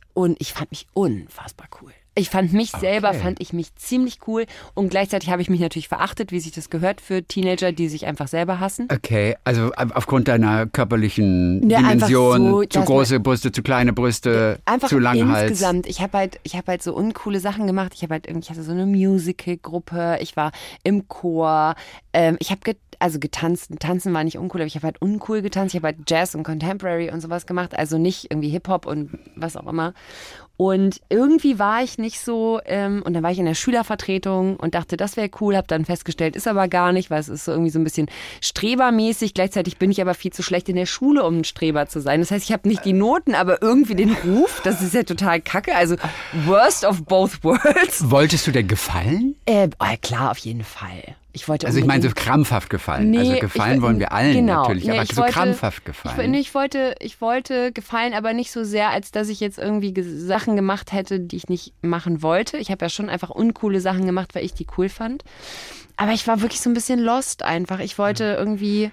unfassbar cool. Ich fand mich selber ziemlich cool und gleichzeitig habe ich mich natürlich verachtet, wie sich das gehört für Teenager, die sich einfach selber hassen. Okay, also aufgrund deiner körperlichen Dimension, zu große Brüste, zu kleine Brüste, zu langen Hals. Insgesamt, ich habe halt so uncoole Sachen gemacht. Ich hatte so eine Musical-Gruppe, ich war im Chor, ich habe getanzt. Tanzen war nicht uncool, aber ich habe halt uncool getanzt. Ich habe halt Jazz und Contemporary und sowas gemacht, also nicht irgendwie Hip-Hop und was auch immer. Und irgendwie war ich nicht so, und dann war ich in der Schülervertretung und dachte, das wäre cool, habe dann festgestellt, ist aber gar nicht, weil es ist so irgendwie so ein bisschen strebermäßig. Gleichzeitig bin ich aber viel zu schlecht in der Schule, um ein Streber zu sein. Das heißt, ich habe nicht die Noten, aber irgendwie den Ruf. Das ist ja total kacke. Also worst of both worlds. Wolltest du denn gefallen? Klar, auf jeden Fall. Ich meine so krampfhaft gefallen. Nee, also gefallen wollen wir allen natürlich, aber so krampfhaft gefallen. Ich wollte gefallen, aber nicht so sehr, als dass ich jetzt irgendwie Sachen gemacht hätte, die ich nicht machen wollte. Ich habe ja schon einfach uncoole Sachen gemacht, weil ich die cool fand. Aber ich war wirklich so ein bisschen lost einfach. Ich wollte irgendwie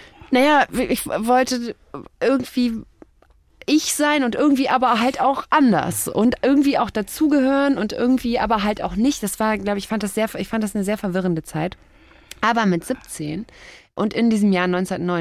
ich sein und irgendwie aber halt auch anders und irgendwie auch dazugehören und irgendwie aber halt auch nicht. Das war, glaube ich, fand das eine sehr verwirrende Zeit. Aber mit 17 und in diesem Jahr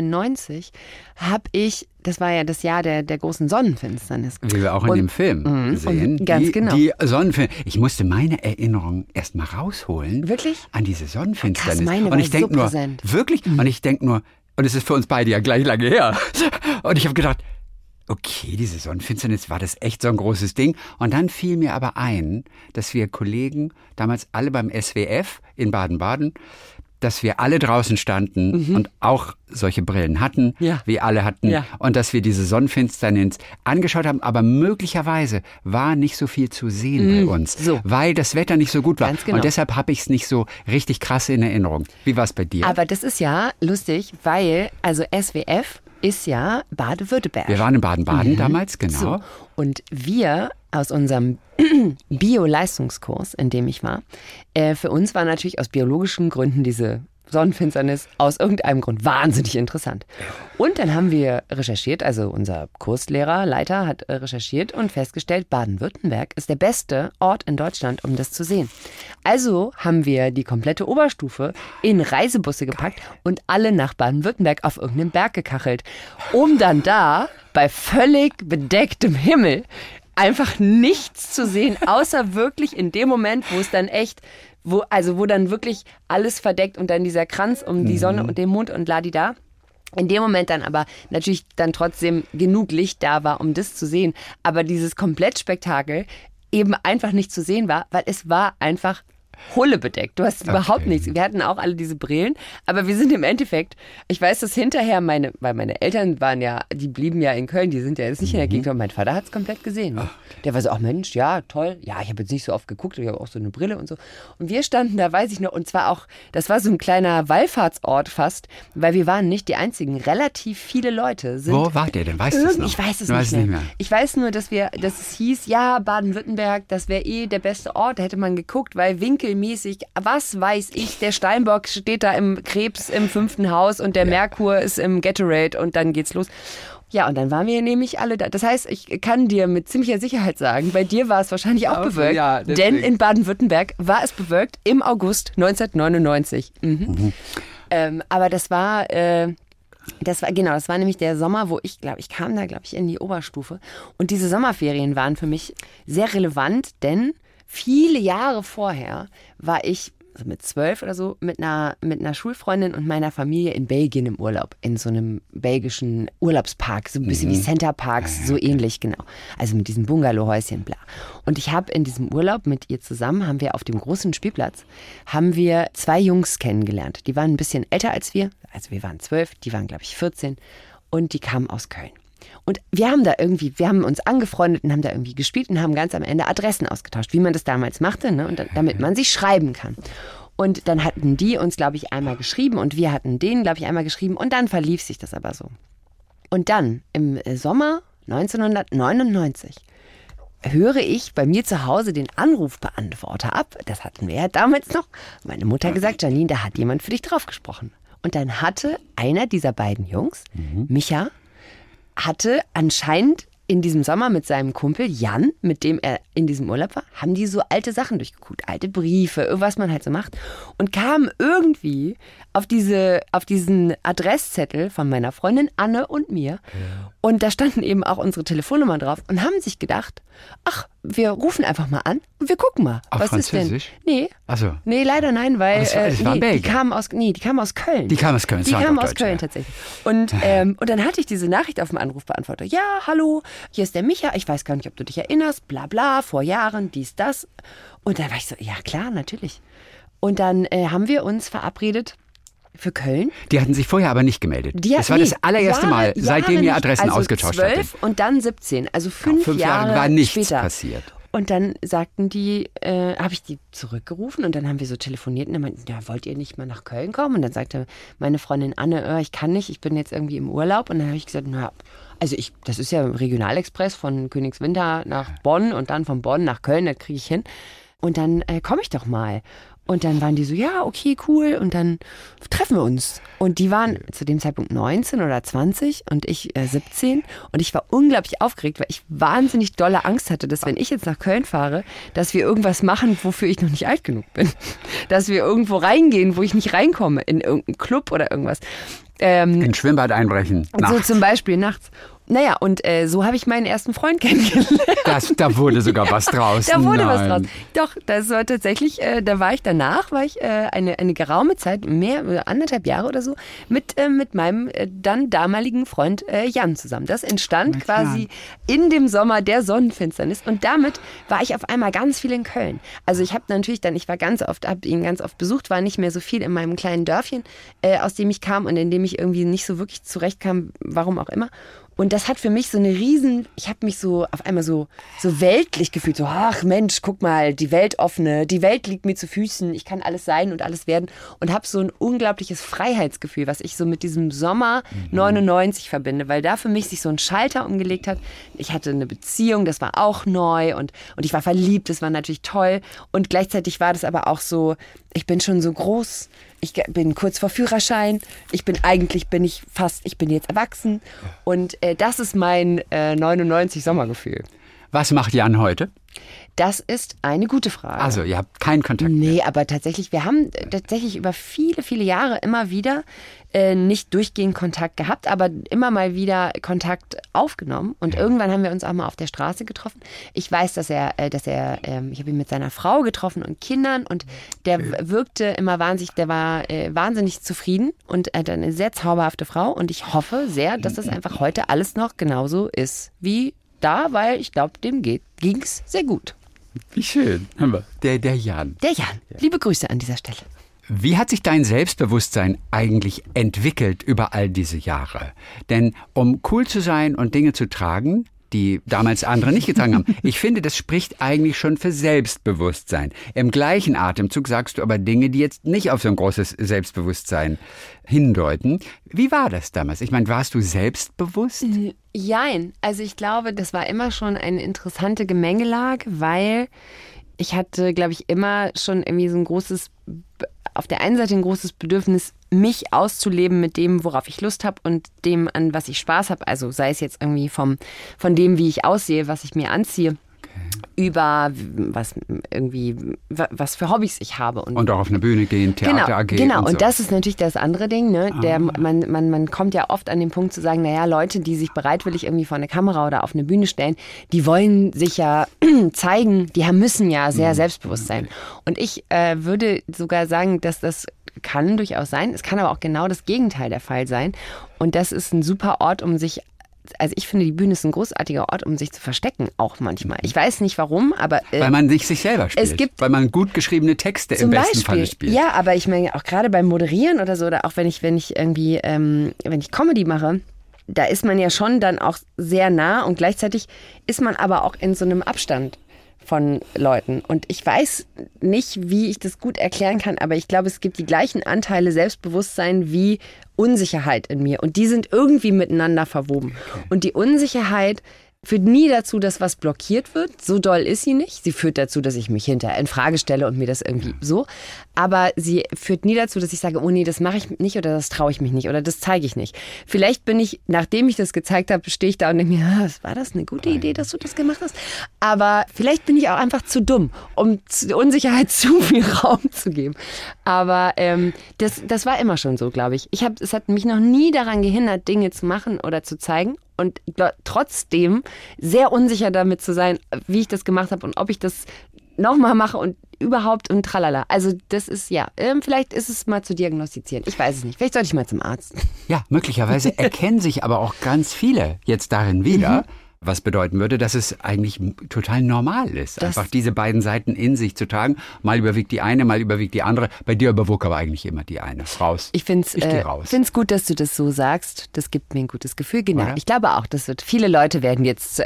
1999 habe ich, das war ja das Jahr der großen Sonnenfinsternis. Wie wir auch in dem Film sehen. Ganz genau. Die Sonnenfinsternis. Ich musste meine Erinnerung erst mal rausholen. Wirklich? An diese Sonnenfinsternis. Krass, meine und ich war denke so nur, präsent. wirklich? Und ich denke nur, und es ist für uns beide ja gleich lange her. Und ich habe gedacht, okay, diese Sonnenfinsternis, war das echt so ein großes Ding? Und dann fiel mir aber ein, dass wir Kollegen, damals alle beim SWF in Baden-Baden, dass wir alle draußen standen und auch solche Brillen hatten, wie alle hatten, und dass wir diese Sonnenfinsternis angeschaut haben, aber möglicherweise war nicht so viel zu sehen bei uns, weil das Wetter nicht so gut war. Ganz genau. Und deshalb habe ich es nicht so richtig krass in Erinnerung. Wie war es bei dir? Aber das ist ja lustig, weil, also SWF ist ja Baden-Württemberg. Wir waren in Baden-Baden damals, genau. So. Und wir aus unserem Bio-Leistungskurs, in dem ich war, für uns war natürlich aus biologischen Gründen diese Sonnenfinsternis aus irgendeinem Grund wahnsinnig interessant. Und dann haben wir recherchiert, also unser Leiter hat recherchiert und festgestellt, Baden-Württemberg ist der beste Ort in Deutschland, um das zu sehen. Also haben wir die komplette Oberstufe in Reisebusse gepackt und alle nach Baden-Württemberg auf irgendeinen Berg gekachelt, um dann da bei völlig bedecktem Himmel einfach nichts zu sehen, außer wirklich in dem Moment, wo es dann echt, wo dann wirklich alles verdeckt und dann dieser Kranz um die Sonne und den Mond und ladida. In dem Moment dann aber natürlich dann trotzdem genug Licht da war, um das zu sehen. Aber dieses Komplettspektakel eben einfach nicht zu sehen war, weil es war einfach hullebedeckt. Du hast überhaupt nichts. Wir hatten auch alle diese Brillen, aber wir sind im Endeffekt, ich weiß das hinterher, weil meine Eltern waren ja, die blieben ja in Köln, die sind ja jetzt nicht in der Gegend, aber mein Vater hat es komplett gesehen. Ne? Der war so, ach Mensch, ja, toll. Ja, ich habe jetzt nicht so oft geguckt, ich habe auch so eine Brille und so. Und wir standen da, weiß ich noch, und zwar auch, das war so ein kleiner Wallfahrtsort fast, weil wir waren nicht die einzigen. Relativ viele Leute sind. Wo wart ihr denn? Weißt du es noch? Ich weiß es nicht mehr. Ich weiß nur, dass es hieß, ja, Baden-Württemberg, das wäre der beste Ort. Da hätte man geguckt, weil winkelmäßig, was weiß ich, der Steinbock steht da im Krebs im 5. Haus und der Merkur ist im Gatorade und dann geht's los. Ja, und dann waren wir nämlich alle da. Das heißt, ich kann dir mit ziemlicher Sicherheit sagen, bei dir war es wahrscheinlich auch bewölkt, ja, denn in Baden-Württemberg war es bewölkt im August 1999. Aber das war nämlich der Sommer, wo ich kam da in die Oberstufe. Und diese Sommerferien waren für mich sehr relevant, denn viele Jahre vorher war ich mit 12 oder so mit einer Schulfreundin und meiner Familie in Belgien im Urlaub, in so einem belgischen Urlaubspark, so ein bisschen wie Center Parks, so ähnlich, genau. Also mit diesem Bungalowhäuschen, bla. Und ich habe in diesem Urlaub mit ihr zusammen, haben wir auf dem großen Spielplatz, 2 Jungs kennengelernt. Die waren ein bisschen älter als wir, also wir waren 12, die waren, glaube ich, 14 und die kamen aus Köln. Und wir haben uns angefreundet und haben da irgendwie gespielt und haben ganz am Ende Adressen ausgetauscht, wie man das damals machte, ne? Und damit man sich schreiben kann. Und dann hatten die uns, glaube ich, einmal geschrieben und wir hatten denen, glaube ich, einmal geschrieben und dann verlief sich das aber so. Und dann im Sommer 1999 höre ich bei mir zu Hause den Anrufbeantworter ab. Das hatten wir ja damals noch. Meine Mutter hat gesagt, Janine, da hat jemand für dich drauf gesprochen. Und dann hatte einer dieser beiden Jungs, Micha, hatte anscheinend in diesem Sommer mit seinem Kumpel Jan, mit dem er in diesem Urlaub war, haben die so alte Sachen durchgeguckt, alte Briefe, irgendwas man halt so macht und kamen irgendwie auf diesen Adresszettel von meiner Freundin Anne und mir. Ja. Und da standen eben auch unsere Telefonnummern drauf und haben sich gedacht, ach, wir rufen einfach mal an und wir gucken mal. Auf was Französisch? Ist denn? Nee. Ach so. Nee, leider nein, weil die kamen aus Köln. Die kamen aus Köln tatsächlich. Und dann hatte ich diese Nachricht auf dem Anrufbeantworter. Ja, hallo, hier ist der Micha. Ich weiß gar nicht, ob du dich erinnerst. Bla bla, vor Jahren, dies, das. Und dann war ich so, ja klar, natürlich. Und dann haben wir uns verabredet für Köln. Die hatten sich vorher aber nicht gemeldet. Das war das allererste Mal, seitdem ihr Adressen ausgetauscht hattet. 12 und dann 17, also 5 Jahre war nichts später. Passiert. Und dann sagten die, habe ich die zurückgerufen und dann haben wir so telefoniert und dann meinten, ja, wollt ihr nicht mal nach Köln kommen? Und dann sagte meine Freundin Anne, ich kann nicht, ich bin jetzt irgendwie im Urlaub. Und dann habe ich gesagt, das ist ja Regionalexpress von Königswinter nach Bonn und dann von Bonn nach Köln, das kriege ich hin. Und dann komme ich doch mal. Und dann waren die so, ja, okay, cool. Und dann treffen wir uns. Und die waren zu dem Zeitpunkt 19 oder 20 und ich 17. Und ich war unglaublich aufgeregt, weil ich wahnsinnig dolle Angst hatte, dass wenn ich jetzt nach Köln fahre, dass wir irgendwas machen, wofür ich noch nicht alt genug bin. Dass wir irgendwo reingehen, wo ich nicht reinkomme, in irgendeinen Club oder irgendwas. In ein Schwimmbad einbrechen. So Nachts. zum Beispiel nachts. Naja, und so habe ich meinen ersten Freund kennengelernt. Da wurde sogar was draus. Da wurde Nein. was draus. Doch, das war tatsächlich, war ich eine geraume Zeit, mehr, 1,5 Jahre oder so, mit meinem dann damaligen Freund Jan zusammen. Das entstand quasi in dem Sommer der Sonnenfinsternis und damit war ich auf einmal ganz viel in Köln. Also ich habe natürlich dann, habe ihn ganz oft besucht, war nicht mehr so viel in meinem kleinen Dörfchen, aus dem ich kam und in dem ich irgendwie nicht so wirklich zurechtkam, warum auch immer. Und das hat für mich so ich habe mich so auf einmal so weltlich gefühlt, so, ach Mensch, guck mal, die Welt offene, die Welt liegt mir zu Füßen, ich kann alles sein und alles werden und habe so ein unglaubliches Freiheitsgefühl, was ich so mit diesem Sommer 99 verbinde, weil da für mich sich so ein Schalter umgelegt hat. Ich hatte eine Beziehung, das war auch neu und ich war verliebt, das war natürlich toll und gleichzeitig war das aber auch so, ich bin schon so groß, ich bin kurz vor Führerschein, ich bin jetzt erwachsen und das ist mein 99 Sommergefühl. Was macht Jan heute? Das ist eine gute Frage. Also, ihr habt keinen Kontakt mehr. Nee, aber tatsächlich, wir haben tatsächlich über viele, viele Jahre immer wieder nicht durchgehend Kontakt gehabt, aber immer mal wieder Kontakt aufgenommen. Und irgendwann haben wir uns auch mal auf der Straße getroffen. Ich weiß, ich habe ihn mit seiner Frau getroffen und Kindern und der wirkte immer wahnsinnig, der war wahnsinnig zufrieden und er hat eine sehr zauberhafte Frau und ich hoffe sehr, dass das einfach heute alles noch genauso ist wie da, weil ich glaube, dem ging's sehr gut. Wie schön. Der Jan. Der Jan. Liebe Grüße an dieser Stelle. Wie hat sich dein Selbstbewusstsein eigentlich entwickelt über all diese Jahre? Denn um cool zu sein und Dinge zu tragen, die damals andere nicht getragen haben, ich finde, das spricht eigentlich schon für Selbstbewusstsein. Im gleichen Atemzug sagst du aber Dinge, die jetzt nicht auf so ein großes Selbstbewusstsein hindeuten. Wie war das damals? Ich meine, warst du selbstbewusst? Jein. Also ich glaube, das war immer schon eine interessante Gemengelage, weil ich hatte, glaube ich, immer schon irgendwie so auf der einen Seite ein großes Bedürfnis, mich auszuleben mit dem, worauf ich Lust habe und dem, an was ich Spaß habe. Also sei es jetzt irgendwie von dem, wie ich aussehe, was ich mir anziehe, über was für Hobbys ich habe. Und auch auf eine Bühne gehen, Theater AG. Genau. Und so. Und das ist natürlich das andere Ding. Ne? Man kommt ja oft an den Punkt zu sagen, naja, Leute, die sich bereitwillig irgendwie vor eine Kamera oder auf eine Bühne stellen, die wollen sich ja zeigen, müssen ja sehr selbstbewusst sein. Und ich würde sogar sagen, dass das kann durchaus sein. Es kann aber auch genau das Gegenteil der Fall sein. Und das ist ein super Ort, also ich finde, die Bühne ist ein großartiger Ort, um sich zu verstecken, auch manchmal. Ich weiß nicht warum, aber... weil man sich selber spielt, weil man gut geschriebene Texte im besten Falle spielt. Ja, aber ich meine, auch gerade beim Moderieren oder so, oder auch wenn ich irgendwie, wenn ich Comedy mache, da ist man ja schon dann auch sehr nah und gleichzeitig ist man aber auch in so einem Abstand von Leuten. Und ich weiß nicht, wie ich das gut erklären kann, aber ich glaube, es gibt die gleichen Anteile Selbstbewusstsein wie Unsicherheit in mir. Und die sind irgendwie miteinander verwoben. Okay. Und die Unsicherheit führt nie dazu, dass was blockiert wird. So doll ist sie nicht. Sie führt dazu, dass ich mich hinterher in Frage stelle und mir das irgendwie so. Aber sie führt nie dazu, dass ich sage, oh nee, das mache ich nicht oder das traue ich mich nicht oder das zeige ich nicht. Vielleicht bin ich, nachdem ich das gezeigt habe, stehe ich da und denke mir, war das eine gute Idee, dass du das gemacht hast? Aber vielleicht bin ich auch einfach zu dumm, um Unsicherheit zu viel Raum zu geben. Aber das war immer schon so, glaube ich. Es hat mich noch nie daran gehindert, Dinge zu machen oder zu zeigen. Und trotzdem sehr unsicher damit zu sein, wie ich das gemacht habe und ob ich das nochmal mache und überhaupt und tralala. Also das ist, vielleicht ist es mal zu diagnostizieren. Ich weiß es nicht. Vielleicht sollte ich mal zum Arzt. Ja, möglicherweise erkennen sich aber auch ganz viele jetzt darin wieder. Was bedeuten würde, dass es eigentlich total normal ist, einfach diese beiden Seiten in sich zu tragen. Mal überwiegt die eine, mal überwiegt die andere. Bei dir überwog aber eigentlich immer die eine. Raus. Ich finde es gut, dass du das so sagst. Das gibt mir ein gutes Gefühl. Genau. Oder? Ich glaube auch, viele Leute werden jetzt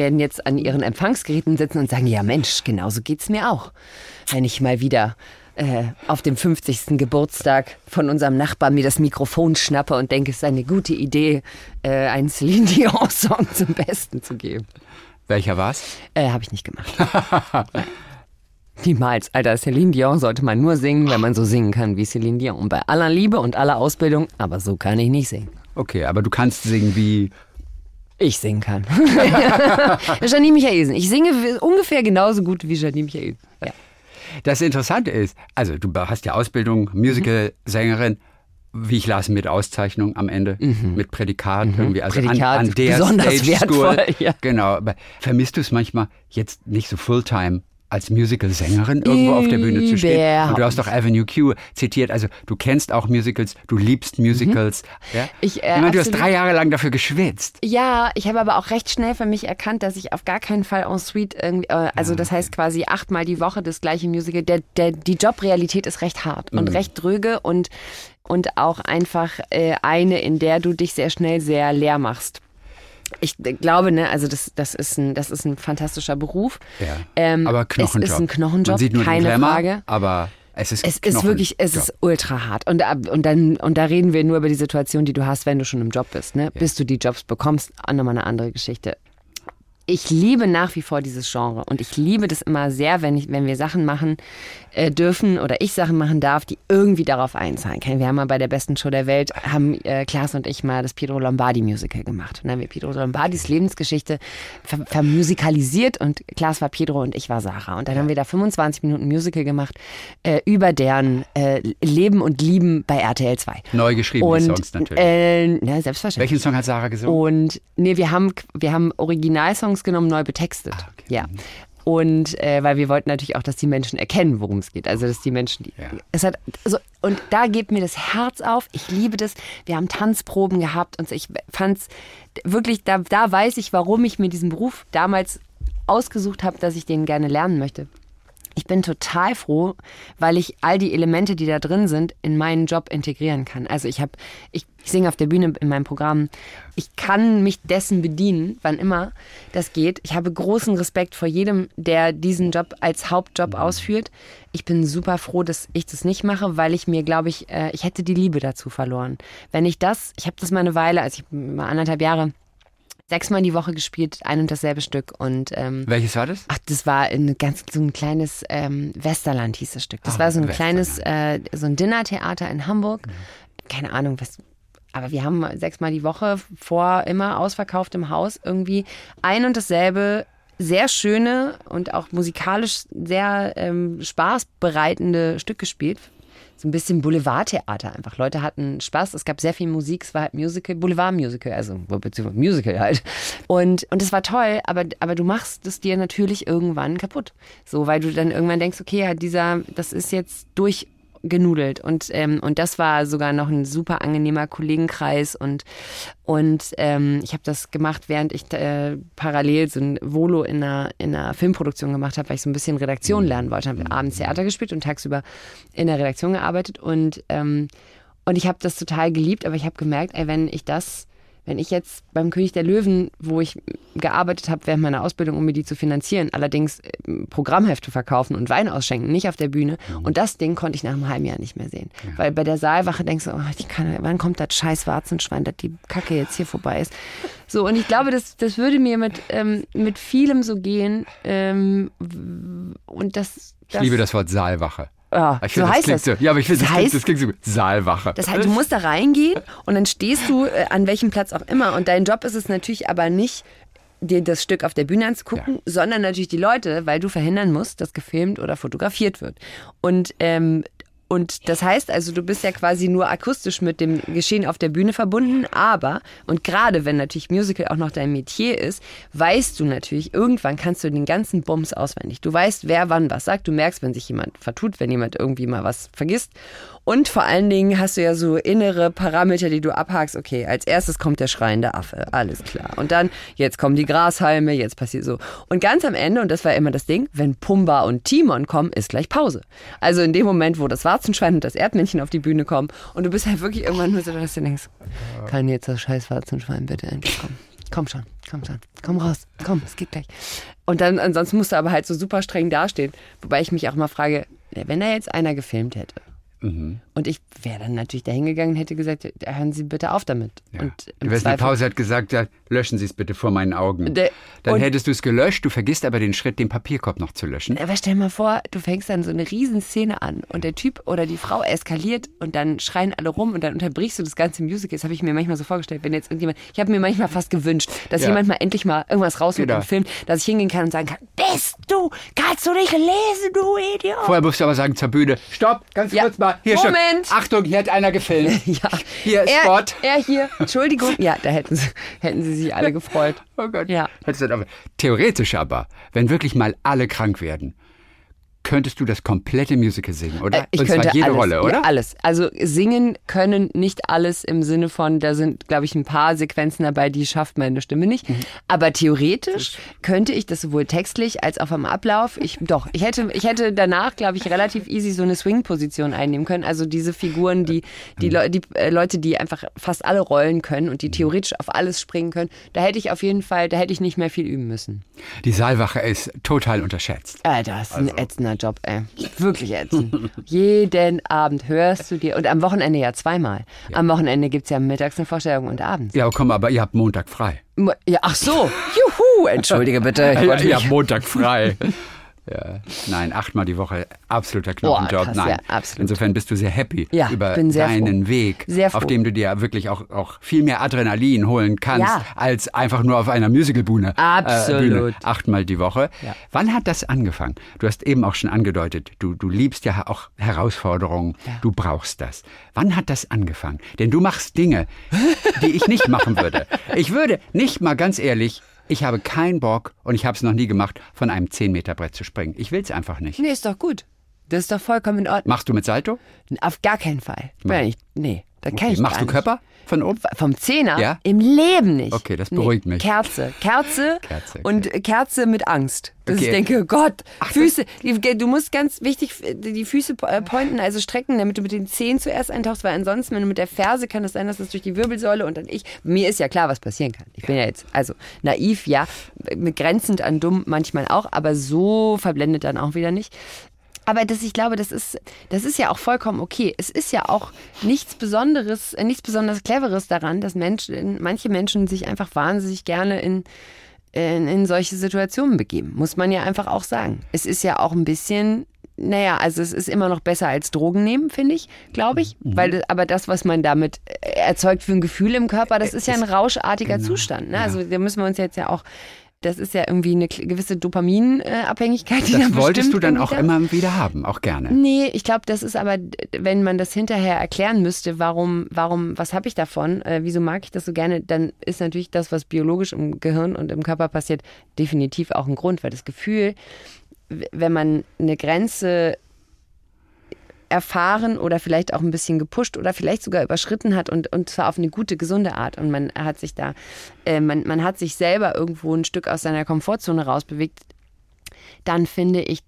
an ihren Empfangsgeräten sitzen und sagen, ja Mensch, genauso geht's mir auch. Wenn ich mal wieder auf dem 50. Geburtstag von unserem Nachbarn mir das Mikrofon schnappe und denke, es ist eine gute Idee, einen Celine Dion-Song zum Besten zu geben. Welcher war's? Habe ich nicht gemacht. Niemals. Alter, Céline Dion sollte man nur singen, wenn man so singen kann wie Céline Dion. Und bei aller Liebe und aller Ausbildung, aber so kann ich nicht singen. Okay, aber du kannst singen wie... Ich singen kann. Janine Michaelsen. Ich singe ungefähr genauso gut wie Janine Michaelsen. Ja. Das Interessante ist, also du hast ja Ausbildung, Musical-Sängerin, wie ich las, mit Auszeichnung am Ende, mit Prädikat irgendwie, also Prädikat, an der besonders Stage wertvoll, School. ja. Genau, aber vermisst du es manchmal jetzt nicht so Fulltime als Musical-Sängerin irgendwo auf der Bühne zu stehen? Und du hast doch Avenue Q zitiert, also du kennst auch Musicals, du liebst Musicals. Ja? Ich meine, du hast 3 Jahre lang dafür geschwitzt. Ja, ich habe aber auch recht schnell für mich erkannt, dass ich auf gar keinen Fall en suite irgendwie, also das heißt quasi 8-mal die Woche das gleiche Musical. Die Jobrealität ist recht hart und recht dröge und auch einfach eine, in der du dich sehr schnell sehr leer machst. Ich glaube, ne, also das ist ein fantastischer Beruf. Ja. Aber Knochenjob. Es ist ein Knochenjob, Man sieht nur keine den Glamour, Frage. Aber es ist wirklich, es ist ultra hart. Und da reden wir nur über die Situation, die du hast, wenn du schon im Job bist. Ne? Ja. Bis du die Jobs bekommst, nochmal eine andere Geschichte. Ich liebe nach wie vor dieses Genre und ich liebe das immer sehr, wenn wir Sachen machen dürfen oder ich Sachen machen darf, die irgendwie darauf einzahlen können. Wir haben mal bei der besten Show der Welt, haben Klaas und ich mal das Pietro Lombardi Musical gemacht. Und dann haben wir Pietro Lombardis Lebensgeschichte vermusikalisiert und Klaas war Pietro und ich war Sarah. Und dann haben wir da 25 Minuten Musical gemacht über deren Leben und Lieben bei RTL 2. Neu geschrieben, die Songs natürlich. Selbstverständlich. Welchen Song hat Sarah gesungen? Und wir haben Originalsongs genommen, neu betextet. Okay. Ja. Und weil wir wollten natürlich auch, dass die Menschen erkennen, worum es geht. Also dass die Menschen, und da geht mir das Herz auf. Ich liebe das. Wir haben Tanzproben gehabt und ich fand's wirklich, da weiß ich, warum ich mir diesen Beruf damals ausgesucht habe, dass ich den gerne lernen möchte. Ich bin total froh, weil ich all die Elemente, die da drin sind, in meinen Job integrieren kann. Also ich singe auf der Bühne in meinem Programm. Ich kann mich dessen bedienen, wann immer das geht. Ich habe großen Respekt vor jedem, der diesen Job als Hauptjob ausführt. Ich bin super froh, dass ich das nicht mache, weil ich mir, glaube ich, ich hätte die Liebe dazu verloren. Wenn ich habe das mal eine Weile, also ich mal 1,5 Jahre, 6-mal die Woche gespielt, ein und dasselbe Stück. Und, welches war das? Ach, das war so ein kleines Westerland hieß das Stück. Das war so ein kleines, so ein Dinnertheater in Hamburg. Keine Ahnung, aber wir haben 6-mal die Woche immer ausverkauft im Haus irgendwie ein und dasselbe, sehr schöne und auch musikalisch sehr spaßbereitende Stück gespielt. So ein bisschen Boulevardtheater einfach. Leute hatten Spaß, es gab sehr viel Musik, es war halt Musical, Boulevard-Musical, also beziehungsweise Musical halt. Und es war toll, aber du machst es dir natürlich irgendwann kaputt. So, weil du dann irgendwann denkst, okay, das ist jetzt durchgenudelt. Und das war sogar noch ein super angenehmer Kollegenkreis und ich habe das gemacht, während ich parallel so ein Volo in einer Filmproduktion gemacht habe, weil ich so ein bisschen Redaktion lernen wollte. Ich habe abends Theater gespielt und tagsüber in der Redaktion gearbeitet und ich habe das total geliebt, aber ich habe gemerkt, wenn ich jetzt beim König der Löwen, wo ich gearbeitet habe während meiner Ausbildung, um mir die zu finanzieren, allerdings Programmhefte verkaufen und Wein ausschenken, nicht auf der Bühne. Und das Ding konnte ich nach einem halben Jahr nicht mehr sehen. Ja. Weil bei der Saalwache denkst du, wann kommt das scheiß Warzenschwein, dass die Kacke jetzt hier vorbei ist. So, und ich glaube, das würde mir mit vielem so gehen. Ich liebe das Wort Saalwache. Ja, so heißt das. Ja, aber ich finde, das klingt so gut. Saalwache. Das heißt, du musst da reingehen und dann stehst du an welchem Platz auch immer. Und dein Job ist es natürlich aber nicht, dir das Stück auf der Bühne anzugucken, sondern natürlich die Leute, weil du verhindern musst, dass gefilmt oder fotografiert wird. Und das heißt also, du bist ja quasi nur akustisch mit dem Geschehen auf der Bühne verbunden, und gerade wenn natürlich Musical auch noch dein Metier ist, weißt du natürlich, irgendwann kannst du den ganzen Bums auswendig. Du weißt, wer wann was sagt, du merkst, wenn sich jemand vertut, wenn jemand irgendwie mal was vergisst. Und vor allen Dingen hast du ja so innere Parameter, die du abhakst. Okay, als erstes kommt der schreiende Affe, alles klar. Und dann, jetzt kommen die Grashalme, jetzt passiert so. Und ganz am Ende, und das war immer das Ding, wenn Pumba und Timon kommen, ist gleich Pause. Also in dem Moment, wo das Warzenschwein und das Erdmännchen auf die Bühne kommen und du bist halt wirklich irgendwann nur so, dass du denkst, kann jetzt das scheiß Warzenschwein bitte endlich kommen? Komm schon, komm raus, komm, es geht gleich. Und dann, ansonsten musst du aber halt so super streng dastehen. Wobei ich mich auch mal frage, wenn da jetzt einer gefilmt hätte Und ich wäre dann natürlich dahin gegangen und hätte gesagt, hören Sie bitte auf damit. Ja. Und Die Wesley Pause hat gesagt, ja, löschen Sie es bitte vor meinen Augen. Dann hättest du es gelöscht, du vergisst aber den Schritt, den Papierkorb noch zu löschen. Aber stell mal vor, du fängst dann so eine Riesenszene an und der Typ oder die Frau eskaliert und dann schreien alle rum und dann unterbrichst du das ganze Musical. Das habe ich mir manchmal so vorgestellt, wenn jetzt irgendjemand, ich habe mir manchmal fast gewünscht, dass jemand mal endlich mal irgendwas rausholt im Film, dass ich hingehen kann und sagen kann, kannst du nicht lesen, du Idiot. Vorher musst du aber sagen zur Bühne, stopp, ganz kurz mal, hier Moment. Achtung, hier hat einer gefilmt. Ja. Hier ist Spot. Hier, Entschuldigung. Ja, da hätten sie sich alle gefreut. Oh Gott. Ja. Theoretisch aber, wenn wirklich mal alle krank werden, könntest du das komplette Musical singen, oder? Ich und könnte zwar jede alles, Rolle, oder? Ja, alles. Also singen können nicht alles im Sinne von, da sind, glaube ich, ein paar Sequenzen dabei, die schafft meine Stimme nicht. Aber theoretisch könnte ich das sowohl textlich als auch am Ablauf. Ich hätte danach, glaube ich, relativ easy so eine Swing-Position einnehmen können. Also diese Figuren, die Leute, die einfach fast alle Rollen können und die theoretisch auf alles springen können, da hätte ich nicht mehr viel üben müssen. Die Saalwache ist total unterschätzt. Das ist ein ätzender Job, ey. Wirklich ätzend. Jeden Abend hörst du dir, und am Wochenende ja zweimal. Ja. Am Wochenende gibt es ja mittags eine Vorstellung und abends. Ja, komm, aber ihr habt Montag frei. Ja, ach so, juhu, entschuldige bitte. Ihr habt Montag frei. Ja. Nein, 8-mal die Woche, absoluter Knochenjob. Krass, Nein. Ja, absolut. Insofern bist du sehr happy über sehr deinen Weg, auf dem du dir wirklich auch viel mehr Adrenalin holen kannst, als einfach nur auf einer Musicalbühne. Absolut. 8-mal die Woche. Ja. Wann hat das angefangen? Du hast eben auch schon angedeutet, du liebst ja auch Herausforderungen, du brauchst das. Wann hat das angefangen? Denn du machst Dinge, die ich nicht machen würde. Ich würde nicht mal ganz ehrlich, ich habe keinen Bock, und ich habe es noch nie gemacht, von einem 10-Meter-Brett zu springen. Ich will es einfach nicht. Nee, ist doch gut. Das ist doch vollkommen in Ordnung. Machst du mit Salto? Auf gar keinen Fall. Nee, das kann ich Machst du Körper von oben? Vom 10er? Ja? Im Leben nicht. Okay, das beruhigt mich. Kerze okay. Und Kerze mit Angst. Dass ich denke, Gott, Füße, du musst ganz wichtig die Füße pointen, also strecken, damit du mit den Zehen zuerst eintauchst, weil ansonsten, wenn du mit der Ferse, kann es sein, dass das durch die Wirbelsäule und dann mir ist ja klar, was passieren kann. Ich bin ja jetzt, also naiv, ja, grenzend an dumm manchmal auch, aber so verblendet dann auch wieder nicht. Aber ich glaube, das ist ja auch vollkommen okay. Es ist ja auch nichts besonders Cleveres daran, dass manche Menschen sich einfach wahnsinnig gerne in solche Situationen begeben. Muss man ja einfach auch sagen. Es ist ja auch ein bisschen, also es ist immer noch besser als Drogen nehmen, finde ich, glaube ich. Aber das, was man damit erzeugt für ein Gefühl im Körper, das ist ja ein rauschartiger Zustand. Ne? Also da müssen wir uns jetzt ja auch... Das ist ja irgendwie eine gewisse Dopaminabhängigkeit. Das wolltest du dann auch immer wieder haben, auch gerne? Nee, ich glaube, das ist aber, wenn man das hinterher erklären müsste, was habe ich davon, wieso mag ich das so gerne, dann ist natürlich das, was biologisch im Gehirn und im Körper passiert, definitiv auch ein Grund, weil das Gefühl, wenn man eine Grenze erfahren oder vielleicht auch ein bisschen gepusht oder vielleicht sogar überschritten hat und zwar auf eine gute, gesunde Art und man hat sich da, man hat sich selber irgendwo ein Stück aus seiner Komfortzone rausbewegt, dann finde ich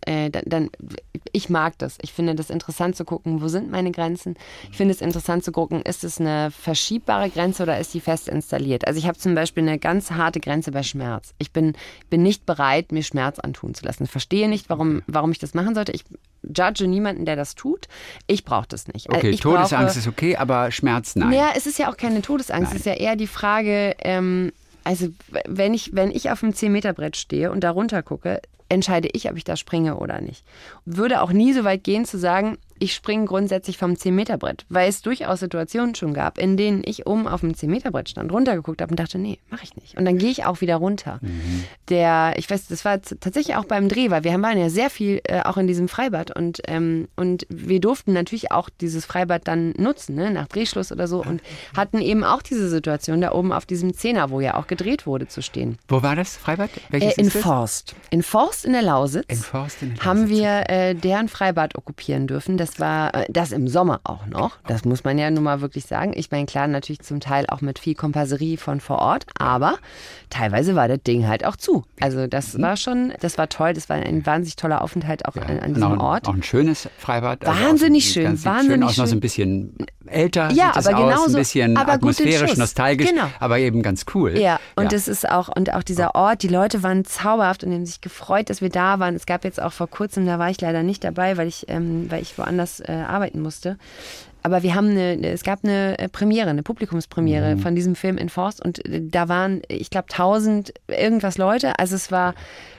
ich mag das. Ich finde das interessant zu gucken, wo sind meine Grenzen? Ich finde es interessant zu gucken, ist es eine verschiebbare Grenze oder ist die fest installiert? Also ich habe zum Beispiel eine ganz harte Grenze bei Schmerz. Ich bin nicht bereit, mir Schmerz antun zu lassen. Ich verstehe nicht, warum ich das machen sollte. Ich judge niemanden, der das tut. Ich brauche das nicht. Okay, Todesangst ist okay, aber Schmerz nein. Ja, es ist ja auch keine Todesangst. Es ist ja eher die Frage, also wenn ich auf einem 10-Meter-Brett stehe und da runter gucke, entscheide ich, ob ich da springe oder nicht. Würde auch nie so weit gehen zu sagen, ich springe grundsätzlich vom 10-Meter-Brett, weil es durchaus Situationen schon gab, in denen ich oben auf dem 10-Meter-Brett stand, runtergeguckt habe und dachte, nee, mache ich nicht. Und dann gehe ich auch wieder runter. Ich weiß, das war tatsächlich auch beim Dreh, weil wir waren ja sehr viel auch in diesem Freibad und wir durften natürlich auch dieses Freibad dann nutzen, ne, nach Drehschluss oder so und hatten eben auch diese Situation da oben auf diesem 10er, wo ja auch gedreht wurde, zu stehen. Wo war das Freibad? Welches in ist das? Forst. In Forst in der Lausitz. Haben wir deren Freibad okkupieren dürfen. Das war das im Sommer auch noch. Das muss man ja nun mal wirklich sagen. Ich meine, klar, natürlich zum Teil auch mit viel Kompasserie von vor Ort, aber teilweise war das Ding halt auch zu. Also das war toll. Das war ein wahnsinnig toller Aufenthalt auch an diesem Ort. Auch ein schönes Freibad. Wahnsinnig schön. Wahnsinnig schön. Auch noch so ein bisschen älter Ja, sieht es aber aus, genauso, ein bisschen aber gut den atmosphärisch, Schuss. nostalgisch, Genau. aber eben ganz cool. Ja, und das ist auch, und auch dieser Ort, die Leute waren zauberhaft und haben sich gefreut, dass wir da waren. Es gab jetzt auch vor kurzem, da war ich leider nicht dabei, weil ich woanders arbeiten musste. Aber es gab eine Premiere, eine Publikumspremiere von diesem Film in Forst und da waren, ich glaube, 1000 irgendwas Leute. Also es war,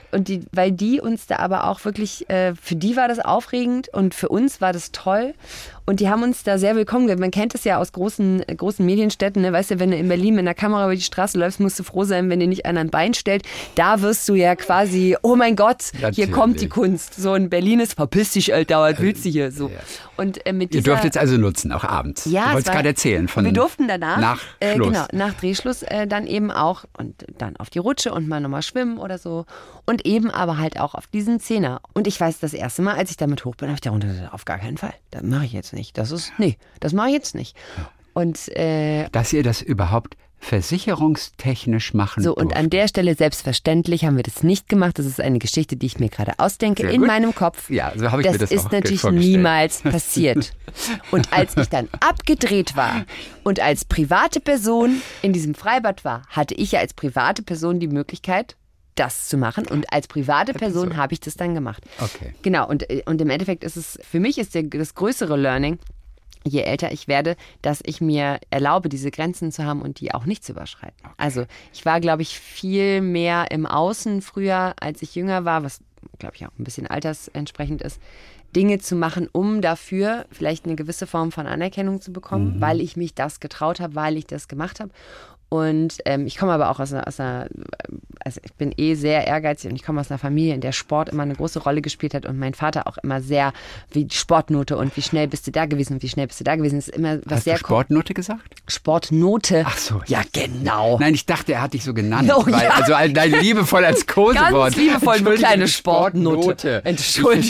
weil die uns da aber auch wirklich, für die war das aufregend und für uns war das toll. Und die haben uns da sehr willkommen gemacht. Man kennt es ja aus großen Medienstädten, ne? Weißt du, wenn du in Berlin mit einer Kamera über die Straße läufst, musst du froh sein, wenn dir nicht einer ein Bein stellt. Da wirst du ja quasi, oh mein Gott, hier kommt die Kunst. So in Berlin ist, verpiss dich, Alter, was willst du hier? So. Ja. Und mit Ihr dürft jetzt also nutzen, auch abends. Ja, du wolltest gerade erzählen. Wir durften danach, nach Schluss. Genau, nach Drehschluss dann eben auch und dann auf die Rutsche und mal nochmal schwimmen oder so. Und eben aber halt auch auf diesen Zehner. Und ich weiß, das erste Mal, als ich damit hoch bin, habe ich darunter gesagt, auf gar keinen Fall. Das mache ich jetzt nicht. Das mache ich jetzt nicht. Und dass ihr das überhaupt versicherungstechnisch machen so, und durften. an der Stelle selbstverständlich haben wir das nicht gemacht. Das ist eine Geschichte, die ich mir gerade ausdenke in meinem Kopf. Ja, so habe ich mir das ist auch natürlich vorgestellt. niemals passiert. Und als ich dann abgedreht war und als private Person in diesem Freibad war, hatte ich ja als private Person die Möglichkeit, das zu machen. Und als private Person habe ich das dann gemacht. Okay. Genau, und im Endeffekt ist es, für mich ist das größere Learning, je älter ich werde, dass ich mir erlaube, diese Grenzen zu haben und die auch nicht zu überschreiten. Okay. Also ich war, glaube ich, viel mehr im Außen früher, als ich jünger war, was, glaube ich, auch ein bisschen altersentsprechend ist, Dinge zu machen, um dafür vielleicht eine gewisse Form von Anerkennung zu bekommen, weil ich mich das getraut habe, weil ich das gemacht habe. Und ich komme aber auch aus einer, also ich bin sehr ehrgeizig und ich komme aus einer Familie, in der Sport immer eine große Rolle gespielt hat und mein Vater auch immer sehr, wie Sportnote und wie schnell bist du da gewesen und wie schnell bist du da gewesen. Das ist immer was Hast sehr du Sportnote gesagt? Sportnote. Ach so. Ja, genau. Nein, ich dachte, er hat dich so genannt. Oh, weil, ja. Also nein, liebevoll als Kosewort. Ganz liebevoll, eine kleine Sportnote. Entschuldigung.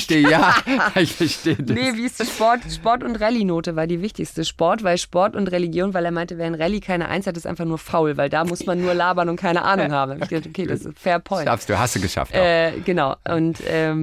Ich verstehe das. Nee, wie ist das? Sport und Rallye-Note war die wichtigste. Sport und Religion, weil er meinte, wer in Rallye keine 1 hat, ist einfach nur faul, weil da muss man nur labern und keine Ahnung haben. Ich dachte, okay, das ist fair point. Schaffst du, hast du geschafft auch. Genau. Und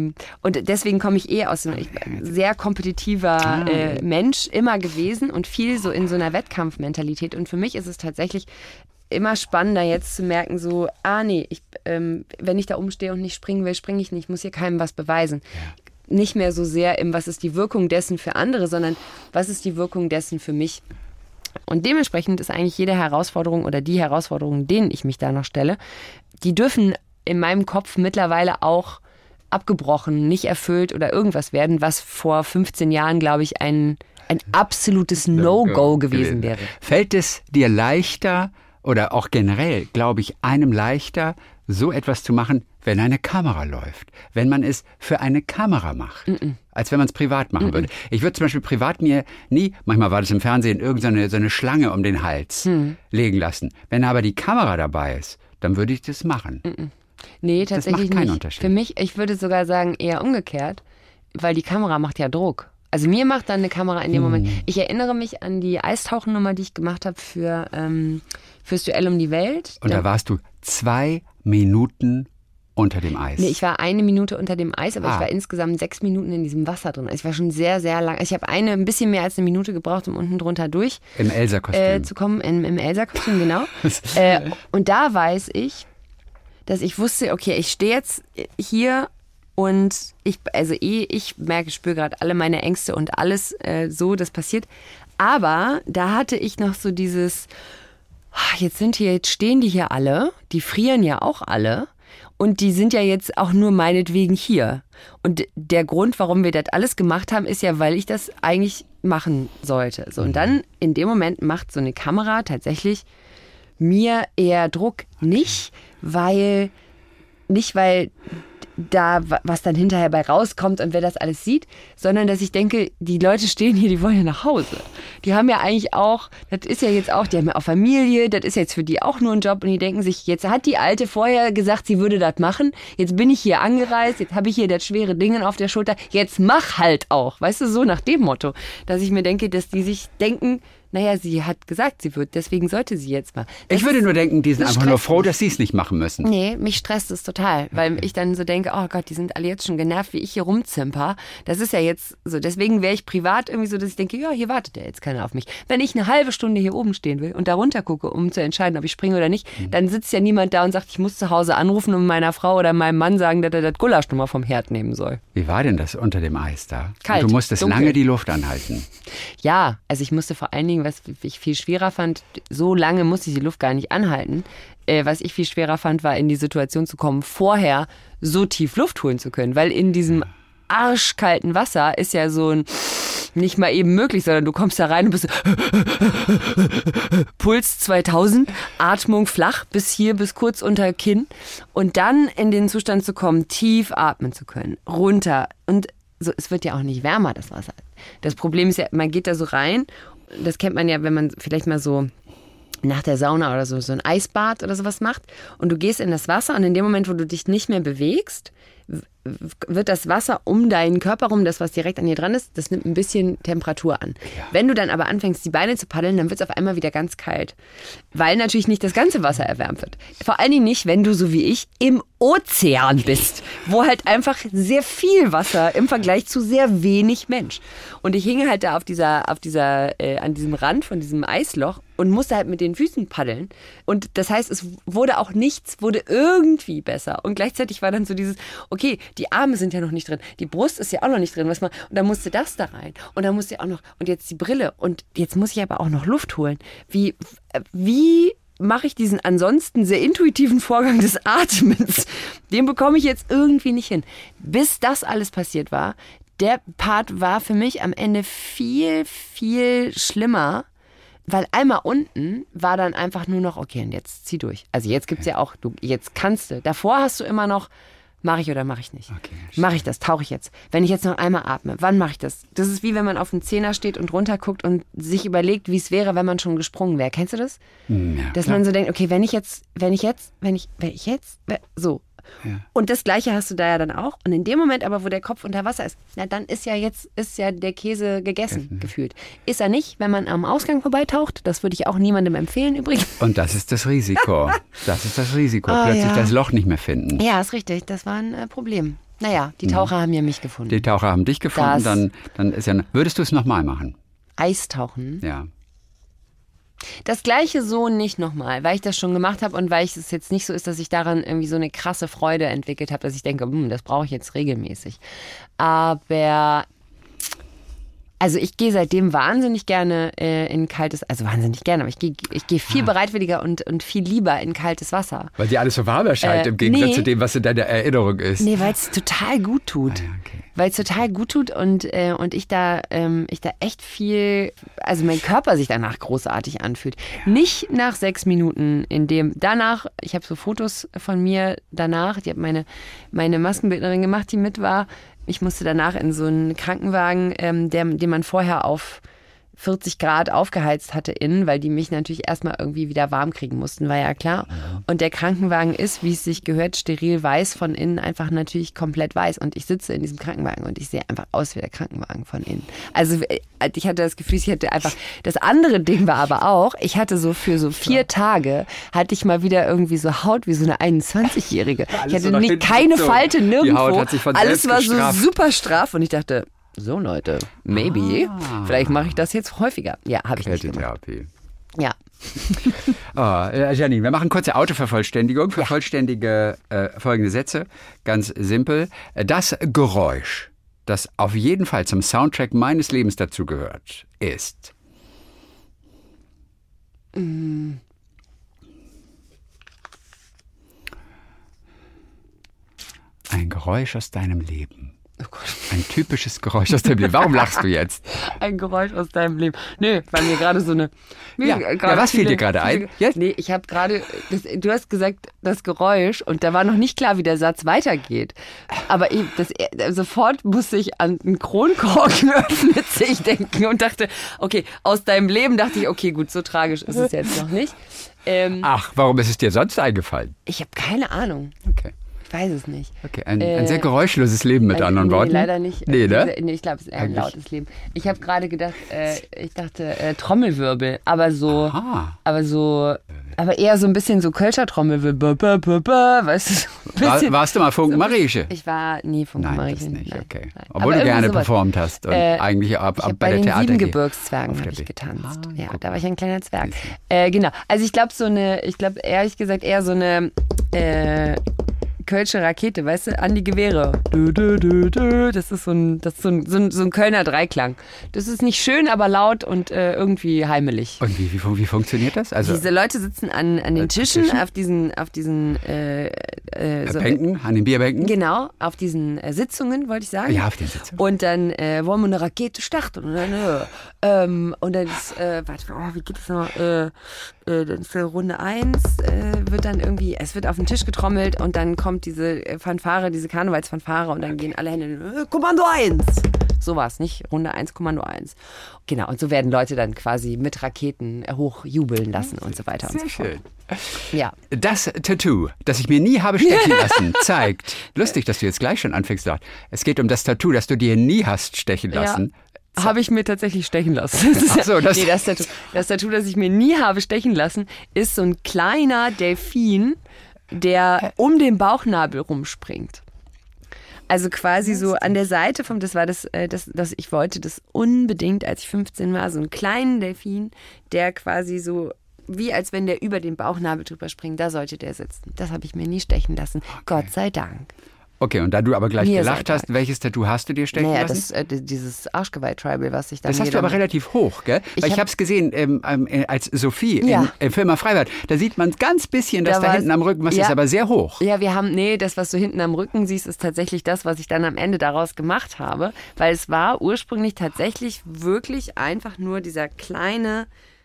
deswegen komme ich aus einem sehr kompetitiver Mensch immer gewesen und viel so in so einer Wettkampfmentalität. Und für mich ist es tatsächlich immer spannender jetzt zu merken, so, nee, wenn ich da umstehe und nicht springen will, springe ich nicht, ich muss hier keinem was beweisen. Ja. Nicht mehr so sehr was ist die Wirkung dessen für andere, sondern was ist die Wirkung dessen für mich. Und dementsprechend ist eigentlich jede Herausforderung oder die Herausforderungen, denen ich mich da noch stelle, die dürfen in meinem Kopf mittlerweile auch abgebrochen, nicht erfüllt oder irgendwas werden, was vor 15 Jahren, glaube ich, ein absolutes No-Go gewesen wäre. Fällt es dir leichter oder auch generell, glaube ich, einem leichter, so etwas zu machen, wenn eine Kamera läuft, wenn man es für eine Kamera macht, als wenn man es privat machen würde. Ich würde zum Beispiel privat mir nie, manchmal war das im Fernsehen, irgendeine so eine Schlange um den Hals legen lassen. Wenn aber die Kamera dabei ist, dann würde ich das machen. Nee, tatsächlich das macht keinen nicht. Unterschied. Für mich, ich würde sogar sagen, eher umgekehrt, weil die Kamera macht ja Druck. Also mir macht dann eine Kamera in dem Moment. Ich erinnere mich an die Eistauchennummer, die ich gemacht habe fürs Duell um die Welt. Und da warst du 2 Minuten unter dem Eis. Nee, ich war 1 Minute unter dem Eis, aber ich war insgesamt 6 Minuten in diesem Wasser drin. Also ich war schon sehr, sehr lang. Also ich habe ein bisschen mehr als 1 Minute gebraucht, um unten drunter durch im Elsa-Kostüm zu kommen. Im Elsa-Kostüm, genau. Und da weiß ich, dass ich wusste, okay, ich stehe jetzt hier und ich merke, spüre gerade alle meine Ängste und alles das passiert. Aber da hatte ich noch so dieses, jetzt stehen die hier alle, die frieren ja auch alle. Und die sind ja jetzt auch nur meinetwegen hier. Und der Grund, warum wir das alles gemacht haben, ist ja, weil ich das eigentlich machen sollte. So, und dann in dem Moment macht so eine Kamera tatsächlich mir eher Druck. Nicht, weil da was dann hinterher bei rauskommt und wer das alles sieht, sondern dass ich denke, die Leute stehen hier, die wollen ja nach Hause. Die haben ja eigentlich auch, das ist ja jetzt auch, die haben ja auch Familie, das ist jetzt für die auch nur ein Job und die denken sich, jetzt hat die Alte vorher gesagt, sie würde das machen, jetzt bin ich hier angereist, jetzt habe ich hier das schwere Ding auf der Schulter, jetzt mach halt auch, weißt du, so nach dem Motto, dass ich mir denke, dass die sich denken, naja, sie hat gesagt, sie wird, deswegen sollte sie jetzt mal. Ich würde nur denken, die sind einfach nur froh, dass sie es nicht machen müssen. Nee, mich stresst es total, weil ich dann so denke, oh Gott, die sind alle jetzt schon genervt, wie ich hier rumzimper. Das ist ja jetzt so, deswegen wäre ich privat irgendwie so, dass ich denke, ja, hier wartet er jetzt, keiner auf mich. Wenn ich eine halbe Stunde hier oben stehen will und da runter gucke, um zu entscheiden, ob ich springe oder nicht, dann sitzt ja niemand da und sagt, ich muss zu Hause anrufen und meiner Frau oder meinem Mann sagen, dass er das Gulasch nochmal vom Herd nehmen soll. Wie war denn das unter dem Eis da? Kalt, und du musstest dunkel. lange die Luft anhalten. Ja, also ich musste vor allen Dingen, was ich viel schwerer fand, so lange musste ich die Luft gar nicht anhalten. Was ich viel schwerer fand, war in die Situation zu kommen, vorher so tief Luft holen zu können. Weil in diesem arschkalten Wasser ist ja so ein nicht mal eben möglich, sondern du kommst da rein und bist Puls 2000, Atmung flach bis kurz unter Kinn. Und dann in den Zustand zu kommen, tief atmen zu können, runter. Und so, es wird ja auch nicht wärmer, das Wasser. Das Problem ist ja, man geht da so rein. Das kennt man ja, wenn man vielleicht mal so nach der Sauna oder so ein Eisbad oder sowas macht und du gehst in das Wasser und in dem Moment, wo du dich nicht mehr bewegst, wird das Wasser um deinen Körper rum, das, was direkt an dir dran ist, das nimmt ein bisschen Temperatur an. Ja. Wenn du dann aber anfängst, die Beine zu paddeln, dann wird es auf einmal wieder ganz kalt. Weil natürlich nicht das ganze Wasser erwärmt wird. Vor allen Dingen nicht, wenn du, so wie ich, im Ozean bist, wo halt einfach sehr viel Wasser im Vergleich zu sehr wenig Mensch. Und ich hing halt da an diesem Rand von diesem Eisloch und musste halt mit den Füßen paddeln. Und das heißt, es wurde irgendwie besser. Und gleichzeitig war dann so dieses, okay, die Arme sind ja noch nicht drin, die Brust ist ja auch noch nicht drin, und dann musste das da rein. Und dann musste ja auch noch, und jetzt die Brille. Und jetzt muss ich aber auch noch Luft holen. Wie mache ich diesen ansonsten sehr intuitiven Vorgang des Atmens? Den bekomme ich jetzt irgendwie nicht hin. Bis das alles passiert war, der Part war für mich am Ende viel, viel schlimmer, weil einmal unten war dann einfach nur noch, okay, und jetzt zieh durch. Also jetzt gibt's ja auch, jetzt kannst du. Davor hast du immer noch, mache ich oder mache ich nicht? Okay, mache ich das, tauche ich jetzt? Wenn ich jetzt noch einmal atme, wann mache ich das? Das ist wie wenn man auf dem Zehner steht und runterguckt und sich überlegt, wie es wäre, wenn man schon gesprungen wäre. Kennst du das? Ja, dass man so denkt, okay, wenn ich jetzt, so. Ja. Und das Gleiche hast du da ja dann auch. Und in dem Moment aber, wo der Kopf unter Wasser ist, na dann ist ja der Käse gegessen, gefühlt. Ist er nicht, wenn man am Ausgang vorbeitaucht. Das würde ich auch niemandem empfehlen übrigens. Und das ist das Risiko. Plötzlich das Loch nicht mehr finden. Ja, ist richtig. Das war ein Problem. Naja, die Taucher haben ja mich gefunden. Die Taucher haben dich gefunden. Dann ist ja. Würdest du es nochmal machen? Eistauchen? Ja. Das Gleiche so nicht nochmal, weil ich das schon gemacht habe und weil es jetzt nicht so ist, dass ich daran irgendwie so eine krasse Freude entwickelt habe, dass ich denke, das brauche ich jetzt regelmäßig. Aber also ich gehe seitdem wahnsinnig gerne in kaltes, also wahnsinnig gerne, aber ich gehe viel bereitwilliger und viel lieber in kaltes Wasser. Weil dir alles so warm erscheint im Gegensatz zu dem, was in deiner Erinnerung ist. Nee, weil es total gut tut. Ah, ja, okay. Weil es total gut tut und ich da echt viel, also mein Körper sich danach großartig anfühlt. Ja. Nicht nach 6 Minuten, ich habe so Fotos von mir danach, die hat meine Maskenbildnerin gemacht, die mit war. Ich musste danach in so einen Krankenwagen, den man vorher auf 40 Grad aufgeheizt hatte innen, weil die mich natürlich erstmal irgendwie wieder warm kriegen mussten, war ja klar. Und der Krankenwagen ist, wie es sich gehört, steril weiß von innen, einfach natürlich komplett weiß. Und ich sitze in diesem Krankenwagen und ich sehe einfach aus wie der Krankenwagen von innen. Also ich hatte das Gefühl, das andere Ding war aber auch, ich hatte so für so 4 Tage, hatte ich mal wieder irgendwie so Haut wie so eine 21-Jährige. Ich hatte keine Falte nirgendwo. Die Haut hat sich von alles war gestrafft. So super straff und ich dachte, so Leute, maybe. Vielleicht mache ich das jetzt häufiger. Ja, habe ich nicht gemacht. Ja. Janine, wir machen kurze Autovervollständigung. Vervollständige folgende Sätze. Ganz simpel. Das Geräusch, das auf jeden Fall zum Soundtrack meines Lebens dazugehört, ist... Ein Geräusch aus deinem Leben. Oh Gott. Ein typisches Geräusch aus deinem Leben. Warum lachst du jetzt? Ein Geräusch aus deinem Leben. Nee, weil mir gerade so eine... was fiel dir gerade ein? Yes? Nee, ich habe gerade... Du hast gesagt, das Geräusch und da war noch nicht klar, wie der Satz weitergeht. Aber sofort musste ich an einen Kronkorken öffnet sich denken und dachte, okay, aus deinem Leben dachte ich, okay, gut, so tragisch ist es jetzt noch nicht. Warum ist es dir sonst eingefallen? Ich habe keine Ahnung. Okay. Ich weiß es nicht. Okay, ein sehr geräuschloses Leben mit anderen Worten. Nee, leider nicht. Nee, ne? Nee, ich glaube, es ist eher ein lautes Leben. Ich habe gerade gedacht, Trommelwirbel, aber so Aber eher so ein bisschen so Kölscher Trommel, weißt du? Warst du mal Funken-Marieche? Ich war nie Funken-Marieche. Nein, das nicht, okay. Nein. Obwohl du gerne performt hast und eigentlich bei der bei den Theater 7 Gebirgszwergen habe ich getanzt. Da war ich ein kleiner Zwerg. Genau. Also ich glaube ehrlich gesagt eher so eine Kölsche Rakete, weißt du, an die Gewehre. Das ist so ein Kölner Dreiklang. Das ist nicht schön, aber laut und irgendwie heimelig. Und wie funktioniert das? Also diese Leute sitzen an den Tischen, auf diesen Bänken, an den Bierbänken? Genau, auf diesen Sitzungen, wollte ich sagen. Ja, auf den Sitzungen. Und dann wollen wir eine Rakete starten. Und dann ist, wie geht es noch? Dann ist Runde 1, wird dann irgendwie, es wird auf den Tisch getrommelt und dann kommt diese Fanfare, diese Karnevalsfanfare und dann gehen alle Hände, Kommando 1. So war es, nicht? Runde 1, Kommando 1. Genau, und so werden Leute dann quasi mit Raketen hochjubeln lassen und so weiter und so fort. Schön. Ja. Das Tattoo, das ich mir nie habe stechen lassen, zeigt, lustig, dass du jetzt gleich schon anfängst, es geht um das Tattoo, das du dir nie hast stechen lassen. Ja. Habe ich mir tatsächlich stechen lassen. Das Tattoo, das ich mir nie habe stechen lassen, ist so ein kleiner Delfin, der um den Bauchnabel rumspringt. Also quasi so an der Seite vom, das ich wollte das unbedingt, als ich 15 war, so einen kleinen Delfin, der quasi so, wie als wenn der über den Bauchnabel drüber springt, da sollte der sitzen. Das habe ich mir nie stechen lassen. Okay. Gott sei Dank. Okay, und da du aber gleich gelacht hast, welches Tattoo hast du dir stechen lassen? Dieses Arschgeweih-Tribal, was ich dann... Das hast du aber relativ hoch, gell? Weil ich habe es gesehen, als Sophie im Firma Freibad. Da sieht man ganz bisschen, dass da hinten am Rücken was ist, aber sehr hoch. Ja, das, was du hinten am Rücken siehst, ist tatsächlich das, was ich dann am Ende daraus gemacht habe. Weil es war ursprünglich tatsächlich wirklich einfach nur dieses kleine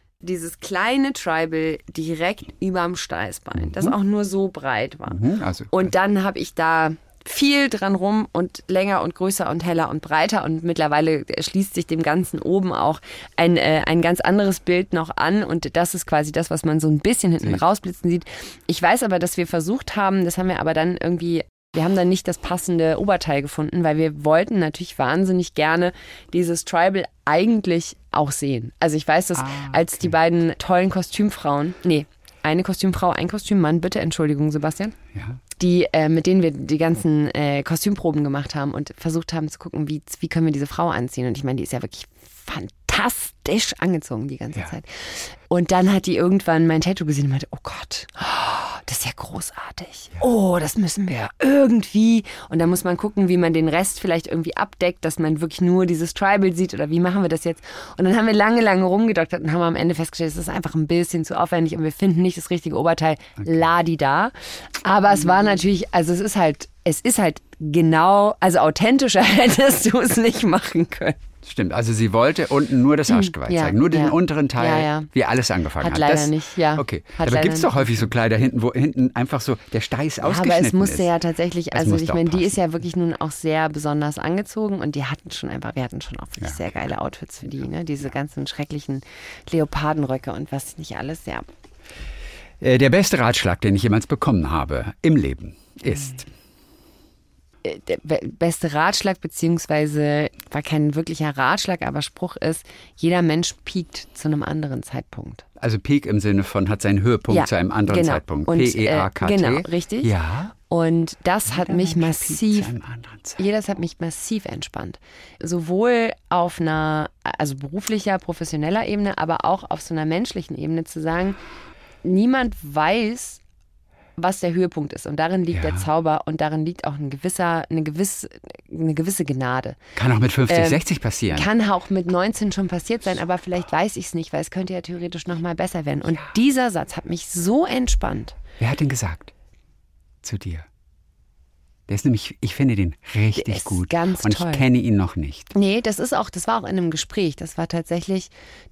Tribal direkt überm Steißbein, das auch nur so breit war. Und dann habe ich da viel dran rum und länger und größer und heller und breiter und mittlerweile schließt sich dem Ganzen oben auch ein ganz anderes Bild noch an und das ist quasi das, was man so ein bisschen hinten rausblitzen sieht. Ich weiß aber, dass wir versucht haben, das haben wir aber dann irgendwie, wir haben dann nicht das passende Oberteil gefunden, weil wir wollten natürlich wahnsinnig gerne dieses Tribal eigentlich auch sehen. Also ich weiß, dass als die beiden tollen Kostümfrauen, eine Kostümfrau, ein Kostümmann, bitte Entschuldigung, Sebastian. Ja. Mit denen wir die ganzen Kostümproben gemacht haben und versucht haben zu gucken, wie können wir diese Frau anziehen. Und ich meine, die ist ja wirklich fantastisch angezogen die ganze Zeit. Und dann hat die irgendwann mein Tattoo gesehen und meinte, oh Gott, das ist ja großartig. Oh, das müssen wir irgendwie. Und dann muss man gucken, wie man den Rest vielleicht irgendwie abdeckt, dass man wirklich nur dieses Tribal sieht oder wie machen wir das jetzt. Und dann haben wir lange, lange rumgedoktert und haben am Ende festgestellt, es ist einfach ein bisschen zu aufwendig und wir finden nicht das richtige Oberteil. Ladi-da. Aber es war natürlich, also es ist halt genau, also authentischer hättest du es nicht machen können. Stimmt, also sie wollte unten nur das Arschgeweih zeigen, nur den unteren Teil, wie alles angefangen hat. Hat leider nicht, ja. Okay, aber gibt es doch häufig so Kleider hinten, wo hinten einfach so der Steiß ausgeschnitten ist. Aber es musste ja tatsächlich, also ich meine, die ist ja wirklich nun auch sehr besonders angezogen und wir hatten schon auch wirklich sehr geile Outfits für die, ne? Diese ganzen schrecklichen Leopardenröcke und was nicht alles, Der beste Ratschlag, den ich jemals bekommen habe im Leben ist... Der beste Ratschlag, beziehungsweise war kein wirklicher Ratschlag, aber Spruch ist, jeder Mensch piekt zu einem anderen Zeitpunkt. Also Peak im Sinne von hat seinen Höhepunkt zu einem anderen Zeitpunkt. P-E-A-K-T. Genau, richtig. Ja. Und das hat mich massiv entspannt. Sowohl auf einer, also beruflicher, professioneller Ebene, aber auch auf so einer menschlichen Ebene zu sagen, niemand weiß, was der Höhepunkt ist. Und darin liegt der Zauber und darin liegt auch eine gewisse Gnade. Kann auch mit 50, 60 passieren. Kann auch mit 19 schon passiert sein, aber vielleicht weiß ich es nicht, weil es könnte ja theoretisch noch mal besser werden. Und dieser Satz hat mich so entspannt. Wer hat den gesagt? Zu dir? Der ist nämlich, ich finde den richtig gut. Ganz und toll. Ich kenne ihn noch nicht. Nee, das war auch in einem Gespräch. Das war tatsächlich,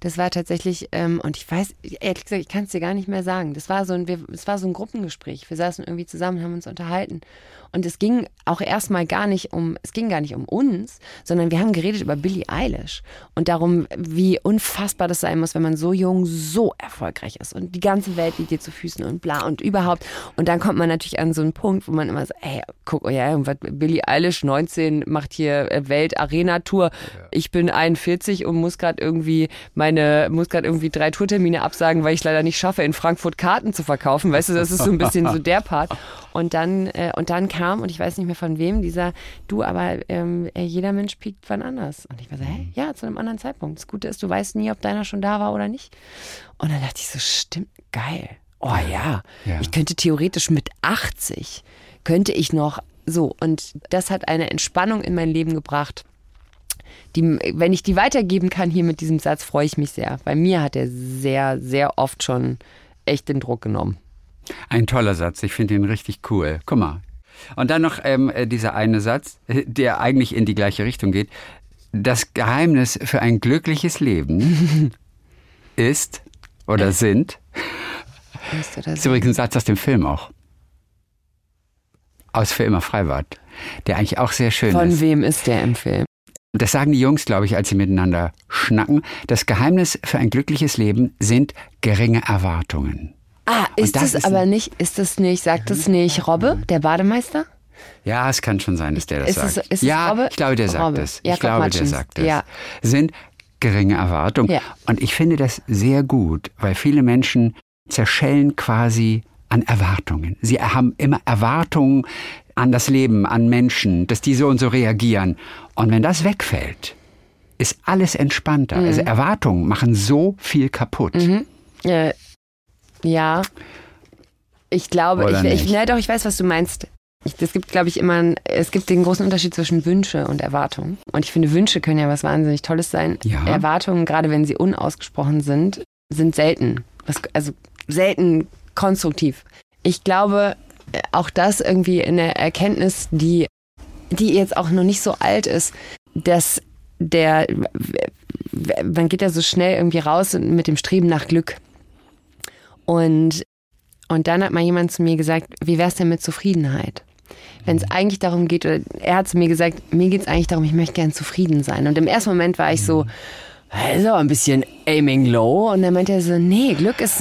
und ich weiß, ehrlich gesagt, ich kann es dir gar nicht mehr sagen. Es war so ein Gruppengespräch. Wir saßen irgendwie zusammen, haben uns unterhalten. Und es ging auch erstmal gar nicht um uns, sondern wir haben geredet über Billie Eilish und darum, wie unfassbar das sein muss, wenn man so jung, so erfolgreich ist und die ganze Welt liegt dir zu Füßen und bla und überhaupt. Und dann kommt man natürlich an so einen Punkt, wo man immer so, Facebook, oh ja, Billie Eilish 19 macht hier Welt-Arena-Tour. Ich bin 41 und muss gerade irgendwie 3 Tourtermine absagen, weil ich leider nicht schaffe, in Frankfurt Karten zu verkaufen. Weißt du, das ist so ein bisschen so der Part. Und dann kam, und ich weiß nicht mehr von wem, dieser, aber jeder Mensch piekt wann anders. Und ich war so, ja, zu einem anderen Zeitpunkt. Das Gute ist, du weißt nie, ob deiner schon da war oder nicht. Und dann dachte ich so, stimmt, geil. Oh ja, ich könnte theoretisch mit 80, könnte ich noch so. Und das hat eine Entspannung in mein Leben gebracht. Wenn ich die weitergeben kann hier mit diesem Satz, freue ich mich sehr. Bei mir hat er sehr, sehr oft schon echt den Druck genommen. Ein toller Satz, ich finde ihn richtig cool. Guck mal. Und dann noch dieser eine Satz, der eigentlich in die gleiche Richtung geht. Das Geheimnis für ein glückliches Leben ist oder sind, das ist übrigens ein Satz aus dem Film auch. Aus Für immer Freibad, der eigentlich auch sehr schön ist. Von wem ist der im Film? Das sagen die Jungs, glaube ich, als sie miteinander schnacken. Das Geheimnis für ein glückliches Leben sind geringe Erwartungen. Ist das aber nicht, sagt das nicht Robbe, der Bademeister? Ja, es kann schon sein, dass der das sagt. Ist es Robbe? Ich glaube, der sagt es. Ja, ich glaube, der sagt es. Ja. Sind geringe Erwartungen. Ja. Und ich finde das sehr gut, weil viele Menschen zerschellen quasi an Erwartungen. Sie haben immer Erwartungen an das Leben, an Menschen, dass die so und so reagieren. Und wenn das wegfällt, ist alles entspannter. Also Erwartungen machen so viel kaputt. Ja, ich glaube, ich weiß, was du meinst. Es gibt den großen Unterschied zwischen Wünsche und Erwartungen. Und ich finde, Wünsche können ja was wahnsinnig Tolles sein. Ja. Erwartungen, gerade wenn sie unausgesprochen sind selten. Also selten konstruktiv. Ich glaube, auch das irgendwie eine Erkenntnis, die jetzt auch noch nicht so alt ist, dass man geht ja so schnell irgendwie raus mit dem Streben nach Glück. Und dann hat mal jemand zu mir gesagt, wie wär's denn mit Zufriedenheit? Wenn es eigentlich darum geht, oder er hat zu mir gesagt, mir geht's eigentlich darum, ich möchte gern zufrieden sein. Und im ersten Moment war ich so, das ist aber ein bisschen aiming low. Und dann meinte er so, nee, Glück ist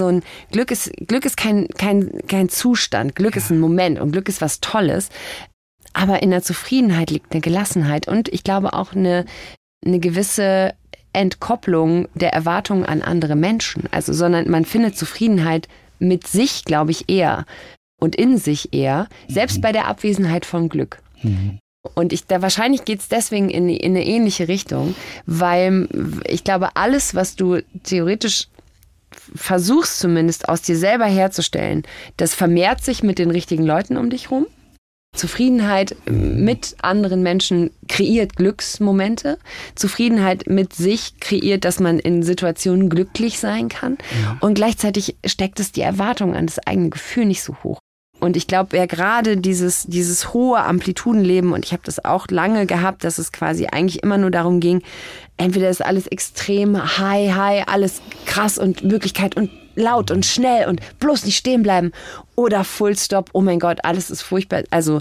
kein Zustand. Glück ist ein Moment und Glück ist was Tolles. Aber in der Zufriedenheit liegt eine Gelassenheit und ich glaube auch eine gewisse Entkopplung der Erwartungen an andere Menschen. Also, sondern man findet Zufriedenheit mit sich, glaube ich, eher und in sich eher, selbst bei der Abwesenheit von Glück. Und wahrscheinlich geht es deswegen in eine ähnliche Richtung, weil ich glaube, alles, was du theoretisch versuchst zumindest aus dir selber herzustellen, das vermehrt sich mit den richtigen Leuten um dich rum. Zufriedenheit mit anderen Menschen kreiert Glücksmomente. Zufriedenheit mit sich kreiert, dass man in Situationen glücklich sein kann. Ja. Und gleichzeitig steckt es die Erwartung an das eigene Gefühl nicht so hoch. Und ich glaube, ja gerade dieses hohe Amplitudenleben, und ich habe das auch lange gehabt, dass es quasi eigentlich immer nur darum ging, entweder ist alles extrem high, alles krass und Wirklichkeit und laut und schnell und bloß nicht stehen bleiben, oder Full Stop, oh mein Gott, alles ist furchtbar. Also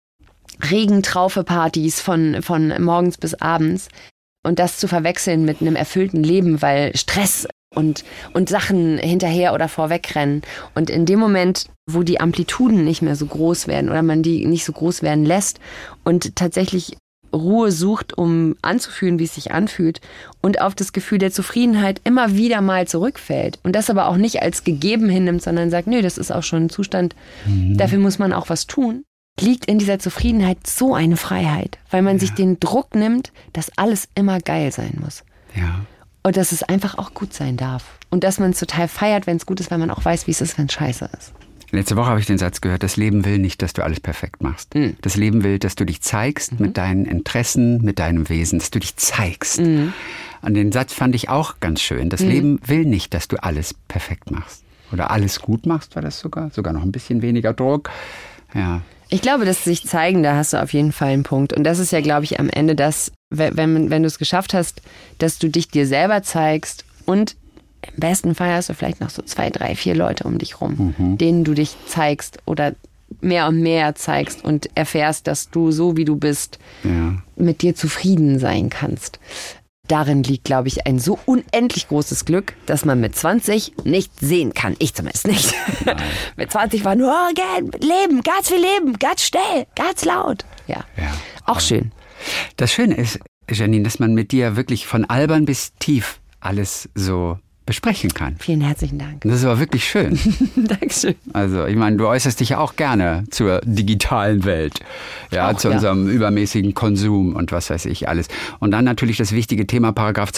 Regentraufe-Partys von morgens bis abends, und das zu verwechseln mit einem erfüllten Leben, weil Stress und Sachen hinterher oder vorwegrennen. Und in dem Moment, wo die Amplituden nicht mehr so groß werden oder man die nicht so groß werden lässt und tatsächlich Ruhe sucht, um anzufühlen, wie es sich anfühlt, und auf das Gefühl der Zufriedenheit immer wieder mal zurückfällt und das aber auch nicht als gegeben hinnimmt, sondern sagt, nö, das ist auch schon ein Zustand, dafür muss man auch was tun, liegt in dieser Zufriedenheit so eine Freiheit, weil man sich den Druck nimmt, dass alles immer geil sein muss. Ja. Und dass es einfach auch gut sein darf. Und dass man es total feiert, wenn es gut ist, weil man auch weiß, wie es ist, wenn es scheiße ist. Letzte Woche habe ich den Satz gehört, das Leben will nicht, dass du alles perfekt machst. Das Leben will, dass du dich zeigst mit deinen Interessen, mit deinem Wesen, dass du dich zeigst. Und den Satz fand ich auch ganz schön. Das Leben will nicht, dass du alles perfekt machst. Oder alles gut machst, war das sogar noch ein bisschen weniger Druck. Ja. Ich glaube, dass sich zeigen, da hast du auf jeden Fall einen Punkt. Und das ist ja, glaube ich, am Ende das, wenn du es geschafft hast, dass du dich dir selber zeigst, und im besten Fall hast du vielleicht noch so 2, 3, 4 Leute um dich rum, denen du dich zeigst oder mehr und mehr zeigst und erfährst, dass du so, wie du bist, mit dir zufrieden sein kannst. darin liegt, glaube ich, ein so unendlich großes Glück, dass man mit 20 nicht sehen kann. Ich zumindest nicht. Mit 20 war nur Leben, ganz viel Leben, ganz schnell, ganz laut. Ja. Auch schön. Das Schöne ist, Janine, dass man mit dir wirklich von albern bis tief alles so besprechen kann. Vielen herzlichen Dank. Das war wirklich schön. Dankeschön. Also, ich meine, du äußerst dich ja auch gerne zur digitalen Welt, zu unserem übermäßigen Konsum und was weiß ich alles. Und dann natürlich das wichtige Thema Paragraph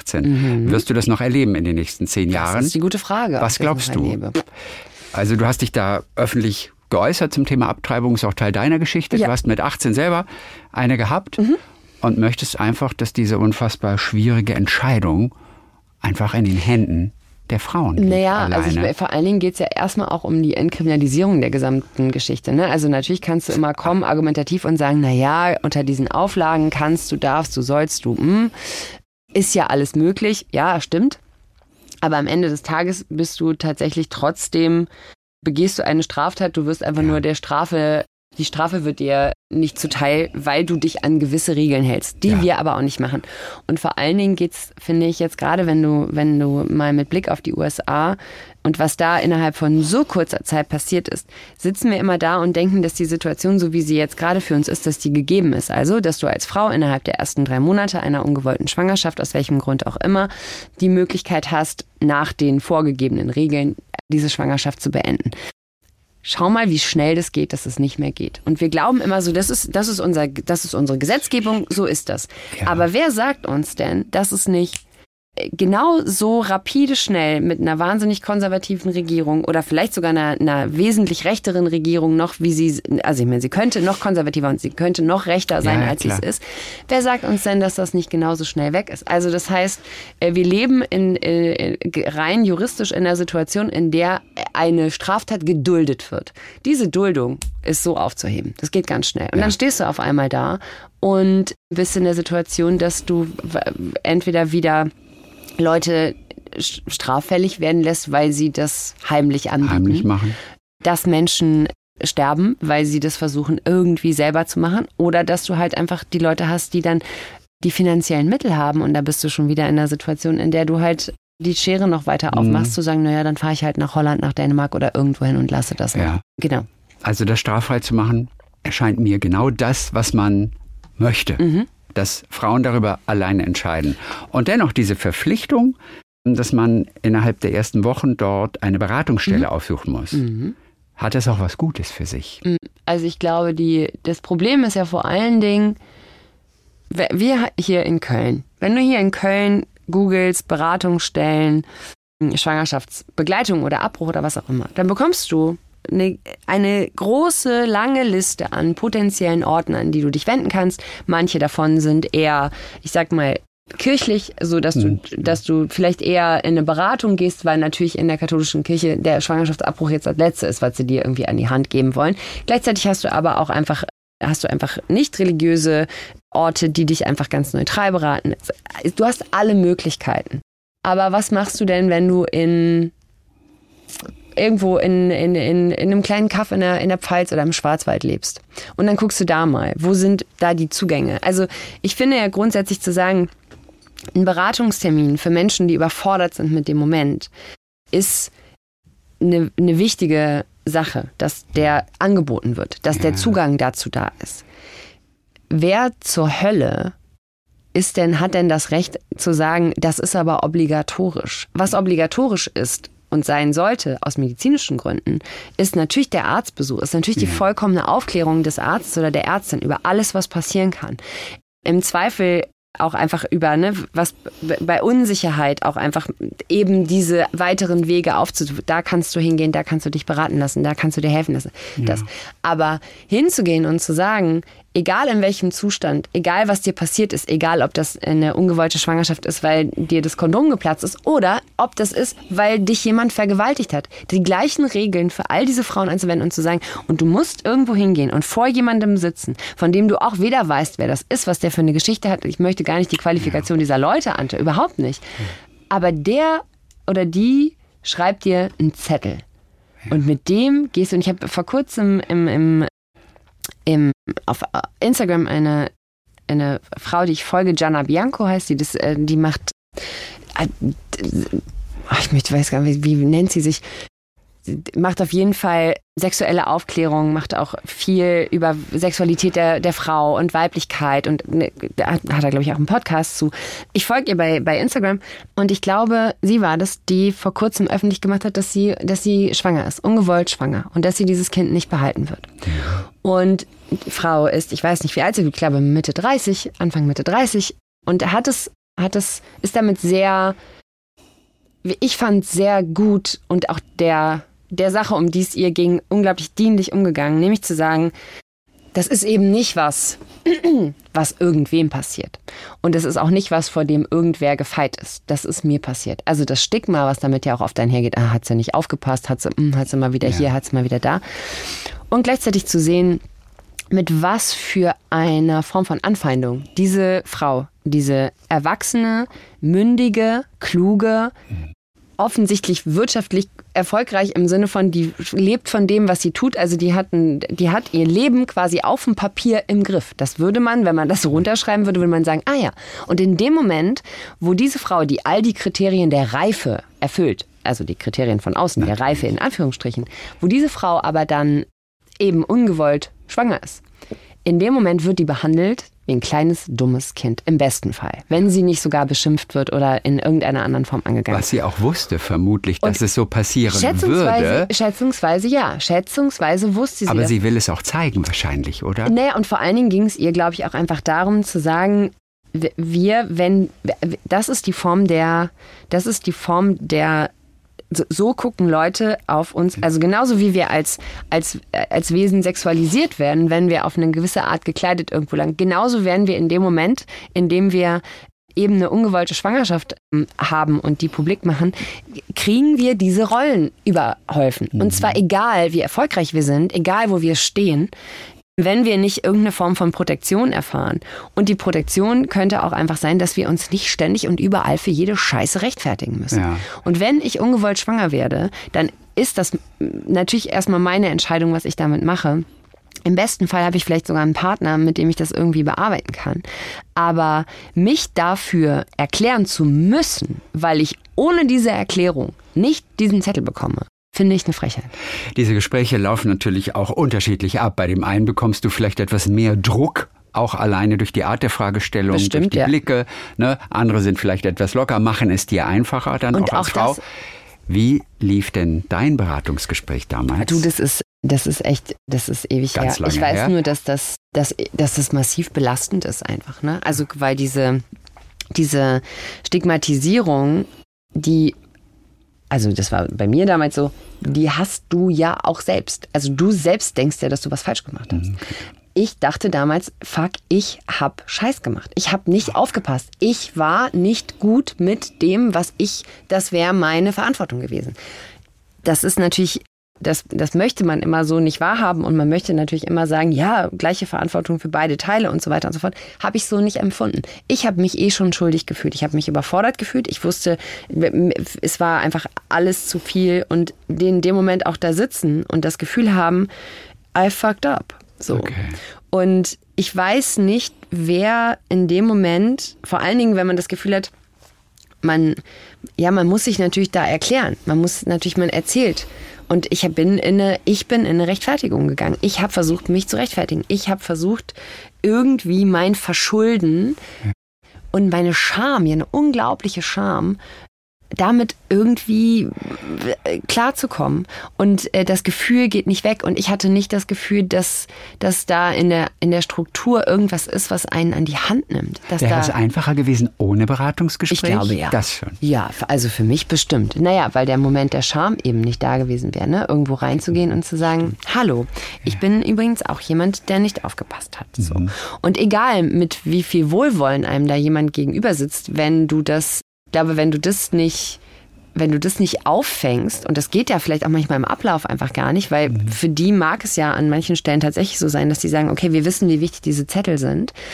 218. Wirst du das noch erleben in den nächsten 10 Jahren? Das ist die gute Frage. Was glaubst du? Also, du hast dich da öffentlich geäußert zum Thema Abtreibung, ist auch Teil deiner Geschichte. Ja. Du hast mit 18 selber eine gehabt und möchtest einfach, dass diese unfassbar schwierige Entscheidung einfach in den Händen der Frauen liegt. Naja, also vor allen Dingen geht es ja erstmal auch um die Entkriminalisierung der gesamten Geschichte. Ne? Also natürlich kannst du immer kommen, argumentativ und sagen, naja, unter diesen Auflagen kannst du, darfst du, sollst du, ist ja alles möglich. Ja, stimmt. Aber am Ende des Tages bist du tatsächlich trotzdem, begehst du eine Straftat, du wirst einfach nur die Strafe wird dir nicht zuteil, weil du dich an gewisse Regeln hältst, die wir aber auch nicht machen. Und vor allen Dingen geht's, finde ich, jetzt gerade, wenn du mal mit Blick auf die USA und was da innerhalb von so kurzer Zeit passiert ist, sitzen wir immer da und denken, dass die Situation, so wie sie jetzt gerade für uns ist, dass die gegeben ist. Also, dass du als Frau innerhalb der ersten 3 Monate einer ungewollten Schwangerschaft, aus welchem Grund auch immer, die Möglichkeit hast, nach den vorgegebenen Regeln diese Schwangerschaft zu beenden. Schau mal, wie schnell das geht, dass es nicht mehr geht. Und wir glauben immer so, das ist unsere Gesetzgebung, so ist das. Ja. Aber wer sagt uns denn, dass es nicht genau so rapide schnell mit einer wahnsinnig konservativen Regierung oder vielleicht sogar einer wesentlich rechteren Regierung noch, also ich meine, sie könnte noch konservativer und sie könnte noch rechter sein, als sie es ist. Wer sagt uns denn, dass das nicht genauso schnell weg ist? Also das heißt, wir leben rein juristisch in einer Situation, in der eine Straftat geduldet wird. Diese Duldung ist so aufzuheben. Das geht ganz schnell. Und dann stehst du auf einmal da und bist in der Situation, dass du entweder wieder Leute straffällig werden lässt, weil sie das heimlich anbieten. Heimlich machen. Dass Menschen sterben, weil sie das versuchen irgendwie selber zu machen. Oder dass du halt einfach die Leute hast, die dann die finanziellen Mittel haben. Und da bist du schon wieder in einer Situation, in der du halt die Schere noch weiter aufmachst, zu sagen, naja, dann fahre ich halt nach Holland, nach Dänemark oder irgendwo hin und lasse das noch. Genau. Also das straffrei zu machen, erscheint mir genau das, was man möchte. Dass Frauen darüber alleine entscheiden. Und dennoch diese Verpflichtung, dass man innerhalb der ersten Wochen dort eine Beratungsstelle aufsuchen muss. Hat das auch was Gutes für sich? Also ich glaube, das Problem ist ja vor allen Dingen, wir hier in Köln, wenn du hier in Köln googelst, Beratungsstellen, Schwangerschaftsbegleitung oder Abbruch oder was auch immer, dann bekommst du eine große, lange Liste an potenziellen Orten, an die du dich wenden kannst. Manche davon sind eher, ich sag mal, kirchlich, so dass du vielleicht eher in eine Beratung gehst, weil natürlich in der katholischen Kirche der Schwangerschaftsabbruch jetzt das Letzte ist, was sie dir irgendwie an die Hand geben wollen. Gleichzeitig hast du aber auch einfach nicht religiöse Orte, die dich einfach ganz neutral beraten. Du hast alle Möglichkeiten. Aber was machst du denn, wenn du irgendwo in einem kleinen Kaff in der Pfalz oder im Schwarzwald lebst? Und dann guckst du da mal, wo sind da die Zugänge? Also ich finde ja grundsätzlich zu sagen, ein Beratungstermin für Menschen, die überfordert sind mit dem Moment, ist eine wichtige Sache, dass der angeboten wird, dass der Zugang dazu da ist. Wer zur Hölle hat denn das Recht zu sagen, das ist aber obligatorisch? Was obligatorisch ist und sein sollte, aus medizinischen Gründen, ist natürlich der Arztbesuch, ist natürlich die vollkommene Aufklärung des Arztes oder der Ärztin über alles, was passieren kann. Im Zweifel auch einfach über, was bei Unsicherheit auch einfach eben diese weiteren Wege aufzutun. Da kannst du hingehen, da kannst du dich beraten lassen, da kannst du dir helfen lassen. Das. Aber hinzugehen und zu sagen, egal in welchem Zustand, egal was dir passiert ist, egal ob das eine ungewollte Schwangerschaft ist, weil dir das Kondom geplatzt ist oder ob das ist, weil dich jemand vergewaltigt hat. Die gleichen Regeln für all diese Frauen anzuwenden und zu sagen, und du musst irgendwo hingehen und vor jemandem sitzen, von dem du auch weder weißt, wer das ist, was der für eine Geschichte hat. Ich möchte gar nicht die Qualifikation dieser Leute anschauen, überhaupt nicht. Aber der oder die schreibt dir einen Zettel. Und mit dem gehst du, und ich habe vor kurzem auf Instagram eine eine Frau, die ich folge, Gianna Bianco heißt sie, die macht, ich weiß gar nicht, wie nennt sie sich? Sie macht auf jeden Fall sexuelle Aufklärung, macht auch viel über Sexualität der Frau und Weiblichkeit und da hat er, glaube ich, auch einen Podcast zu. Ich folge ihr bei Instagram und ich glaube, sie war das, die vor kurzem öffentlich gemacht hat, dass sie schwanger ist, ungewollt schwanger und dass sie dieses Kind nicht behalten wird. Und die Frau ist, ich weiß nicht wie alt sie ist, ich glaube Anfang Mitte 30 und ist damit sehr, ich fand sehr gut und auch der Sache, um die es ihr ging, unglaublich dienlich umgegangen, nämlich zu sagen, das ist eben nicht was irgendwem passiert. Und es ist auch nicht was, vor dem irgendwer gefeit ist. Das ist mir passiert. Also das Stigma, was damit ja auch oft einhergeht, hat sie nicht aufgepasst, hat sie mal wieder hier, hat sie mal wieder da. Und gleichzeitig zu sehen, mit was für einer Form von Anfeindung diese Frau, diese erwachsene, mündige, kluge, offensichtlich wirtschaftlich erfolgreich im Sinne von, die lebt von dem, was sie tut. Also die hat ihr Leben quasi auf dem Papier im Griff. Das würde man, wenn man das so runterschreiben würde man sagen, ja. Und in dem Moment, wo diese Frau, die all die Kriterien der Reife erfüllt, also die Kriterien von außen, der Reife in Anführungsstrichen, wo diese Frau aber dann eben ungewollt schwanger ist, in dem Moment wird die behandelt wie ein kleines, dummes Kind, im besten Fall. Wenn sie nicht sogar beschimpft wird oder in irgendeiner anderen Form angegangen wird. Was sie auch wusste, vermutlich, dass es so passieren würde. Schätzungsweise ja. Schätzungsweise wusste sie Aber das. sie will es auch zeigen wahrscheinlich, oder? Naja, und vor allen Dingen ging es ihr, glaube ich, auch einfach darum zu sagen, das ist die Form der, so gucken Leute auf uns, also genauso wie wir als Wesen sexualisiert werden, wenn wir auf eine gewisse Art gekleidet irgendwo lang, genauso werden wir in dem Moment, in dem wir eben eine ungewollte Schwangerschaft haben und die publik machen, kriegen wir diese Rollen überhäufen. Und zwar egal, wie erfolgreich wir sind, egal, wo wir stehen, wenn wir nicht irgendeine Form von Protektion erfahren. Und die Protektion könnte auch einfach sein, dass wir uns nicht ständig und überall für jede Scheiße rechtfertigen müssen. Ja. Und wenn ich ungewollt schwanger werde, dann ist das natürlich erstmal meine Entscheidung, was ich damit mache. Im besten Fall habe ich vielleicht sogar einen Partner, mit dem ich das irgendwie bearbeiten kann. Aber mich dafür erklären zu müssen, weil ich ohne diese Erklärung nicht diesen Zettel bekomme, finde ich eine Frechheit. Diese Gespräche laufen natürlich auch unterschiedlich ab. Bei dem einen bekommst du vielleicht etwas mehr Druck, auch alleine durch die Art der Fragestellung, bestimmt, durch die Blicke. Ne? Andere sind vielleicht etwas locker, machen es dir einfacher dann und auch als Frau. Wie lief denn dein Beratungsgespräch damals? Du, das ist ewig Ganz her. Lange Ich weiß her. nur, dass das massiv belastend ist einfach. Ne? Also weil diese Stigmatisierung, also das war bei mir damals so, die hast du ja auch selbst. Also du selbst denkst ja, dass du was falsch gemacht hast. Okay. Ich dachte damals, ich hab Scheiß gemacht. Ich hab nicht aufgepasst. Ich war nicht gut mit dem, das wäre meine Verantwortung gewesen. Das ist natürlich, das möchte man immer so nicht wahrhaben und man möchte natürlich immer sagen, ja, gleiche Verantwortung für beide Teile und so weiter und so fort. Habe ich so nicht empfunden. Ich habe mich schon schuldig gefühlt. Ich habe mich überfordert gefühlt. Ich wusste, es war einfach alles zu viel und in dem Moment auch da sitzen und das Gefühl haben, I fucked up. So. Okay. Und ich weiß nicht, wer in dem Moment, vor allen Dingen, wenn man das Gefühl hat, man muss sich natürlich da erklären. Man erzählt. Und ich bin in eine Rechtfertigung gegangen. Ich habe versucht, mich zu rechtfertigen. Ich habe versucht, irgendwie mein Verschulden und meine Scham, eine unglaubliche Scham, damit irgendwie klarzukommen. Und das Gefühl geht nicht weg. Und ich hatte nicht das Gefühl, dass da in der Struktur irgendwas ist, was einen an die Hand nimmt. Wäre es einfacher gewesen ohne Beratungsgespräch? Ich glaube, ja. Das schon. Ja, also für mich bestimmt. Naja, weil der Moment der Scham eben nicht da gewesen wäre, ne? Irgendwo reinzugehen und zu sagen, hallo, ich bin übrigens auch jemand, der nicht aufgepasst hat. So. Und egal, mit wie viel Wohlwollen einem da jemand gegenüber sitzt, wenn du das nicht auffängst, und das geht ja vielleicht auch manchmal im Ablauf einfach gar nicht, weil für die mag es ja an manchen Stellen tatsächlich so sein, dass die sagen, okay, wir wissen, wie wichtig diese Zettel sind,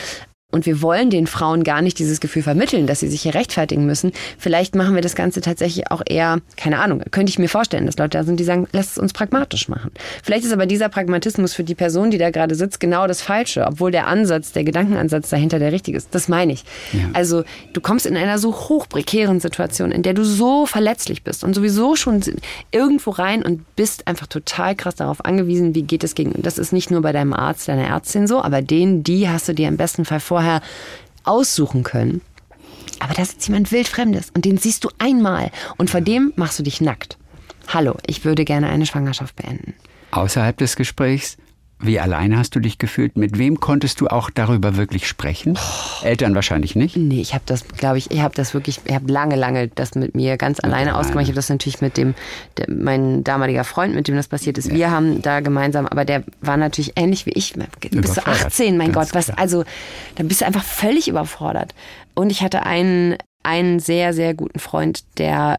Und wir wollen den Frauen gar nicht dieses Gefühl vermitteln, dass sie sich hier rechtfertigen müssen. Vielleicht machen wir das Ganze tatsächlich auch eher, keine Ahnung, könnte ich mir vorstellen, dass Leute da sind, die sagen, lass es uns pragmatisch machen. Vielleicht ist aber dieser Pragmatismus für die Person, die da gerade sitzt, genau das Falsche, obwohl der Ansatz, der Gedankenansatz dahinter der richtige ist. Das meine ich. Ja. Also du kommst in einer so hoch prekären Situation, in der du so verletzlich bist und sowieso schon irgendwo rein und bist einfach total krass darauf angewiesen, wie geht es gegen. Und das ist nicht nur bei deinem Arzt, deiner Ärztin so, aber die hast du dir im besten Fall vorher aussuchen können. Aber da ist jemand Wildfremdes und den siehst du einmal und vor dem machst du dich nackt. Hallo, ich würde gerne eine Schwangerschaft beenden. Außerhalb des Gesprächs, wie alleine hast du dich gefühlt? Mit wem konntest du auch darüber wirklich sprechen? Eltern wahrscheinlich nicht? Nee, ich habe das, glaube ich, ich habe lange das mit mir ganz alleine ausgemacht. Ich habe das natürlich mit mein damaliger Freund, mit dem das passiert ist. Ja. Wir haben da gemeinsam, aber der war natürlich ähnlich wie ich. Bis zu 18, mein Gott, also da bist du einfach völlig überfordert. Und ich hatte einen sehr, sehr guten Freund, der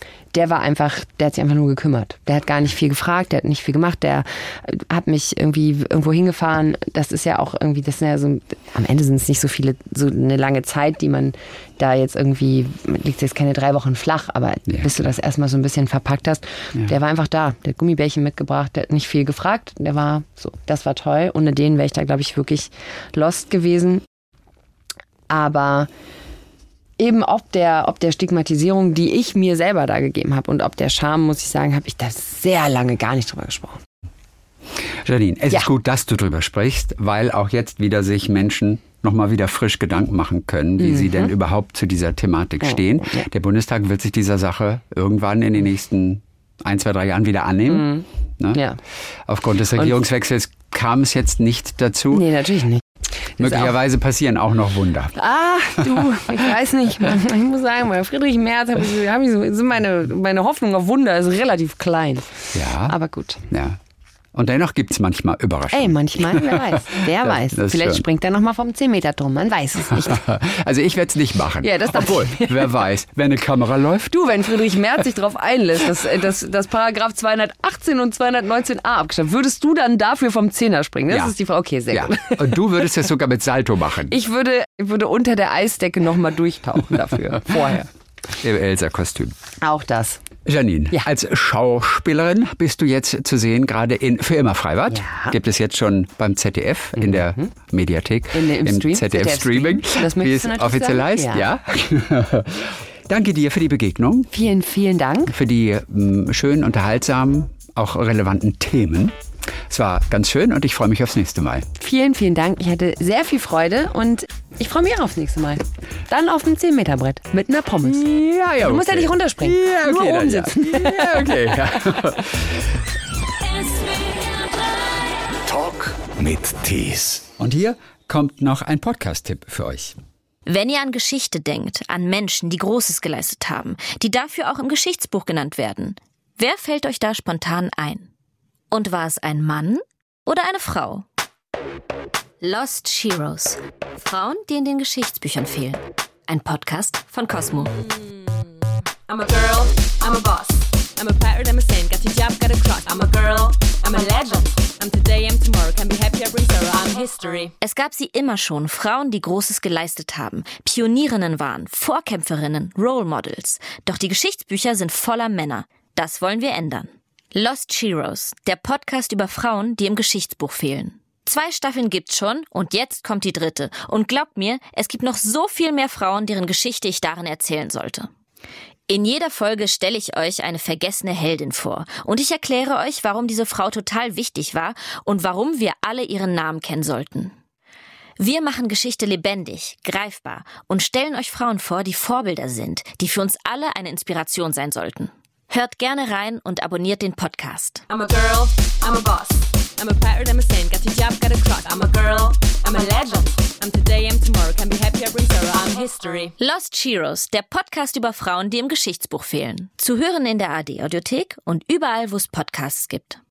hat sich einfach nur gekümmert. Der hat gar nicht viel gefragt, der hat nicht viel gemacht, der hat mich irgendwie irgendwo hingefahren. Das ist ja auch irgendwie, das sind ja so, am Ende sind es nicht so eine lange Zeit, die man da jetzt irgendwie, liegt jetzt keine 3 Wochen flach, aber bis du das erstmal so ein bisschen verpackt hast, der war einfach da. Der hat Gummibärchen mitgebracht, der hat nicht viel gefragt, der war so, das war toll. Ohne den wäre ich da, glaube ich, wirklich lost gewesen. Aber eben ob der Stigmatisierung, die ich mir selber da gegeben habe und ob der Scham, muss ich sagen, habe ich da sehr lange gar nicht drüber gesprochen. Janine, es ist gut, dass du drüber sprichst, weil auch jetzt wieder sich Menschen nochmal wieder frisch Gedanken machen können, wie sie denn überhaupt zu dieser Thematik stehen. Ja. Der Bundestag wird sich dieser Sache irgendwann in den nächsten 1, 2, 3 Jahren wieder annehmen. Ne? Ja. Aufgrund des Regierungswechsels kam es jetzt nicht dazu. Nee, natürlich nicht. Möglicherweise passieren auch noch Wunder. Du, ich weiß nicht. Ich muss sagen, bei Friedrich Merz sind meine Hoffnung auf Wunder ist relativ klein. Ja. Aber gut. Ja. Und dennoch gibt es manchmal Überraschungen. Manchmal, wer weiß. Wer weiß. Vielleicht schön. Springt er nochmal vom 10-Meter-Turm, man weiß es nicht. Also ich werde es nicht machen. Ja, das Obwohl, wer weiß, wenn eine Kamera läuft. Du, wenn Friedrich Merz sich darauf einlässt, dass Paragraph 218 und 219a abgeschafft, würdest du dann dafür vom 10er springen? Das ist die Frage. Okay, sehr gut. Und du würdest das sogar mit Salto machen. Ich würde unter der Eisdecke nochmal durchtauchen dafür, vorher. Im Elsa-Kostüm. Auch das. Janine, als Schauspielerin bist du jetzt zu sehen, gerade in Für immer Freibad. Ja. Gibt es jetzt schon beim ZDF, in der Mediathek, im ZDF-Streaming, wie es offiziell heißt. Ja. Danke dir für die Begegnung. Vielen, vielen Dank. Für die schönen, unterhaltsamen, auch relevanten Themen. Es war ganz schön und ich freue mich aufs nächste Mal. Vielen, vielen Dank. Ich hatte sehr viel Freude und ich freue mich auch aufs nächste Mal. Dann auf dem 10-Meter-Brett mit einer Pommes. Ja, Du musst ja nicht runterspringen. Ja, okay, nur oben sitzen. Ja, okay. Ja. Talk mit Tees. Und hier kommt noch ein Podcast-Tipp für euch. Wenn ihr an Geschichte denkt, an Menschen, die Großes geleistet haben, die dafür auch im Geschichtsbuch genannt werden, wer fällt euch da spontan ein? Und war es ein Mann oder eine Frau? Lost Heroes. Frauen, die in den Geschichtsbüchern fehlen. Ein Podcast von Cosmo. I'm a girl, I'm a boss. I'm a pirate, I'm a saint, got your job, got a cross. I'm a girl, I'm a legend. I'm today, I'm tomorrow, can be happy, I bring sorrow, I'm history. Es gab sie immer schon, Frauen, die Großes geleistet haben, Pionierinnen waren, Vorkämpferinnen, Role Models. Doch die Geschichtsbücher sind voller Männer. Das wollen wir ändern. Lost Heroes, der Podcast über Frauen, die im Geschichtsbuch fehlen. 2 Staffeln gibt's schon und jetzt kommt die 3. Und glaubt mir, es gibt noch so viel mehr Frauen, deren Geschichte ich darin erzählen sollte. In jeder Folge stelle ich euch eine vergessene Heldin vor und ich erkläre euch, warum diese Frau total wichtig war und warum wir alle ihren Namen kennen sollten. Wir machen Geschichte lebendig, greifbar und stellen euch Frauen vor, die Vorbilder sind, die für uns alle eine Inspiration sein sollten. Hört gerne rein und abonniert den Podcast. I'm a girl, I'm a boss. I'm a pirate, I'm a saint, got your job, got a cross. I'm a girl, I'm a legend. I'm today, I'm tomorrow, can be happy, I bring sorrow, I'm history. Lost Heroes, der Podcast über Frauen, die im Geschichtsbuch fehlen. Zu hören in der ARD-Audiothek und überall, wo es Podcasts gibt.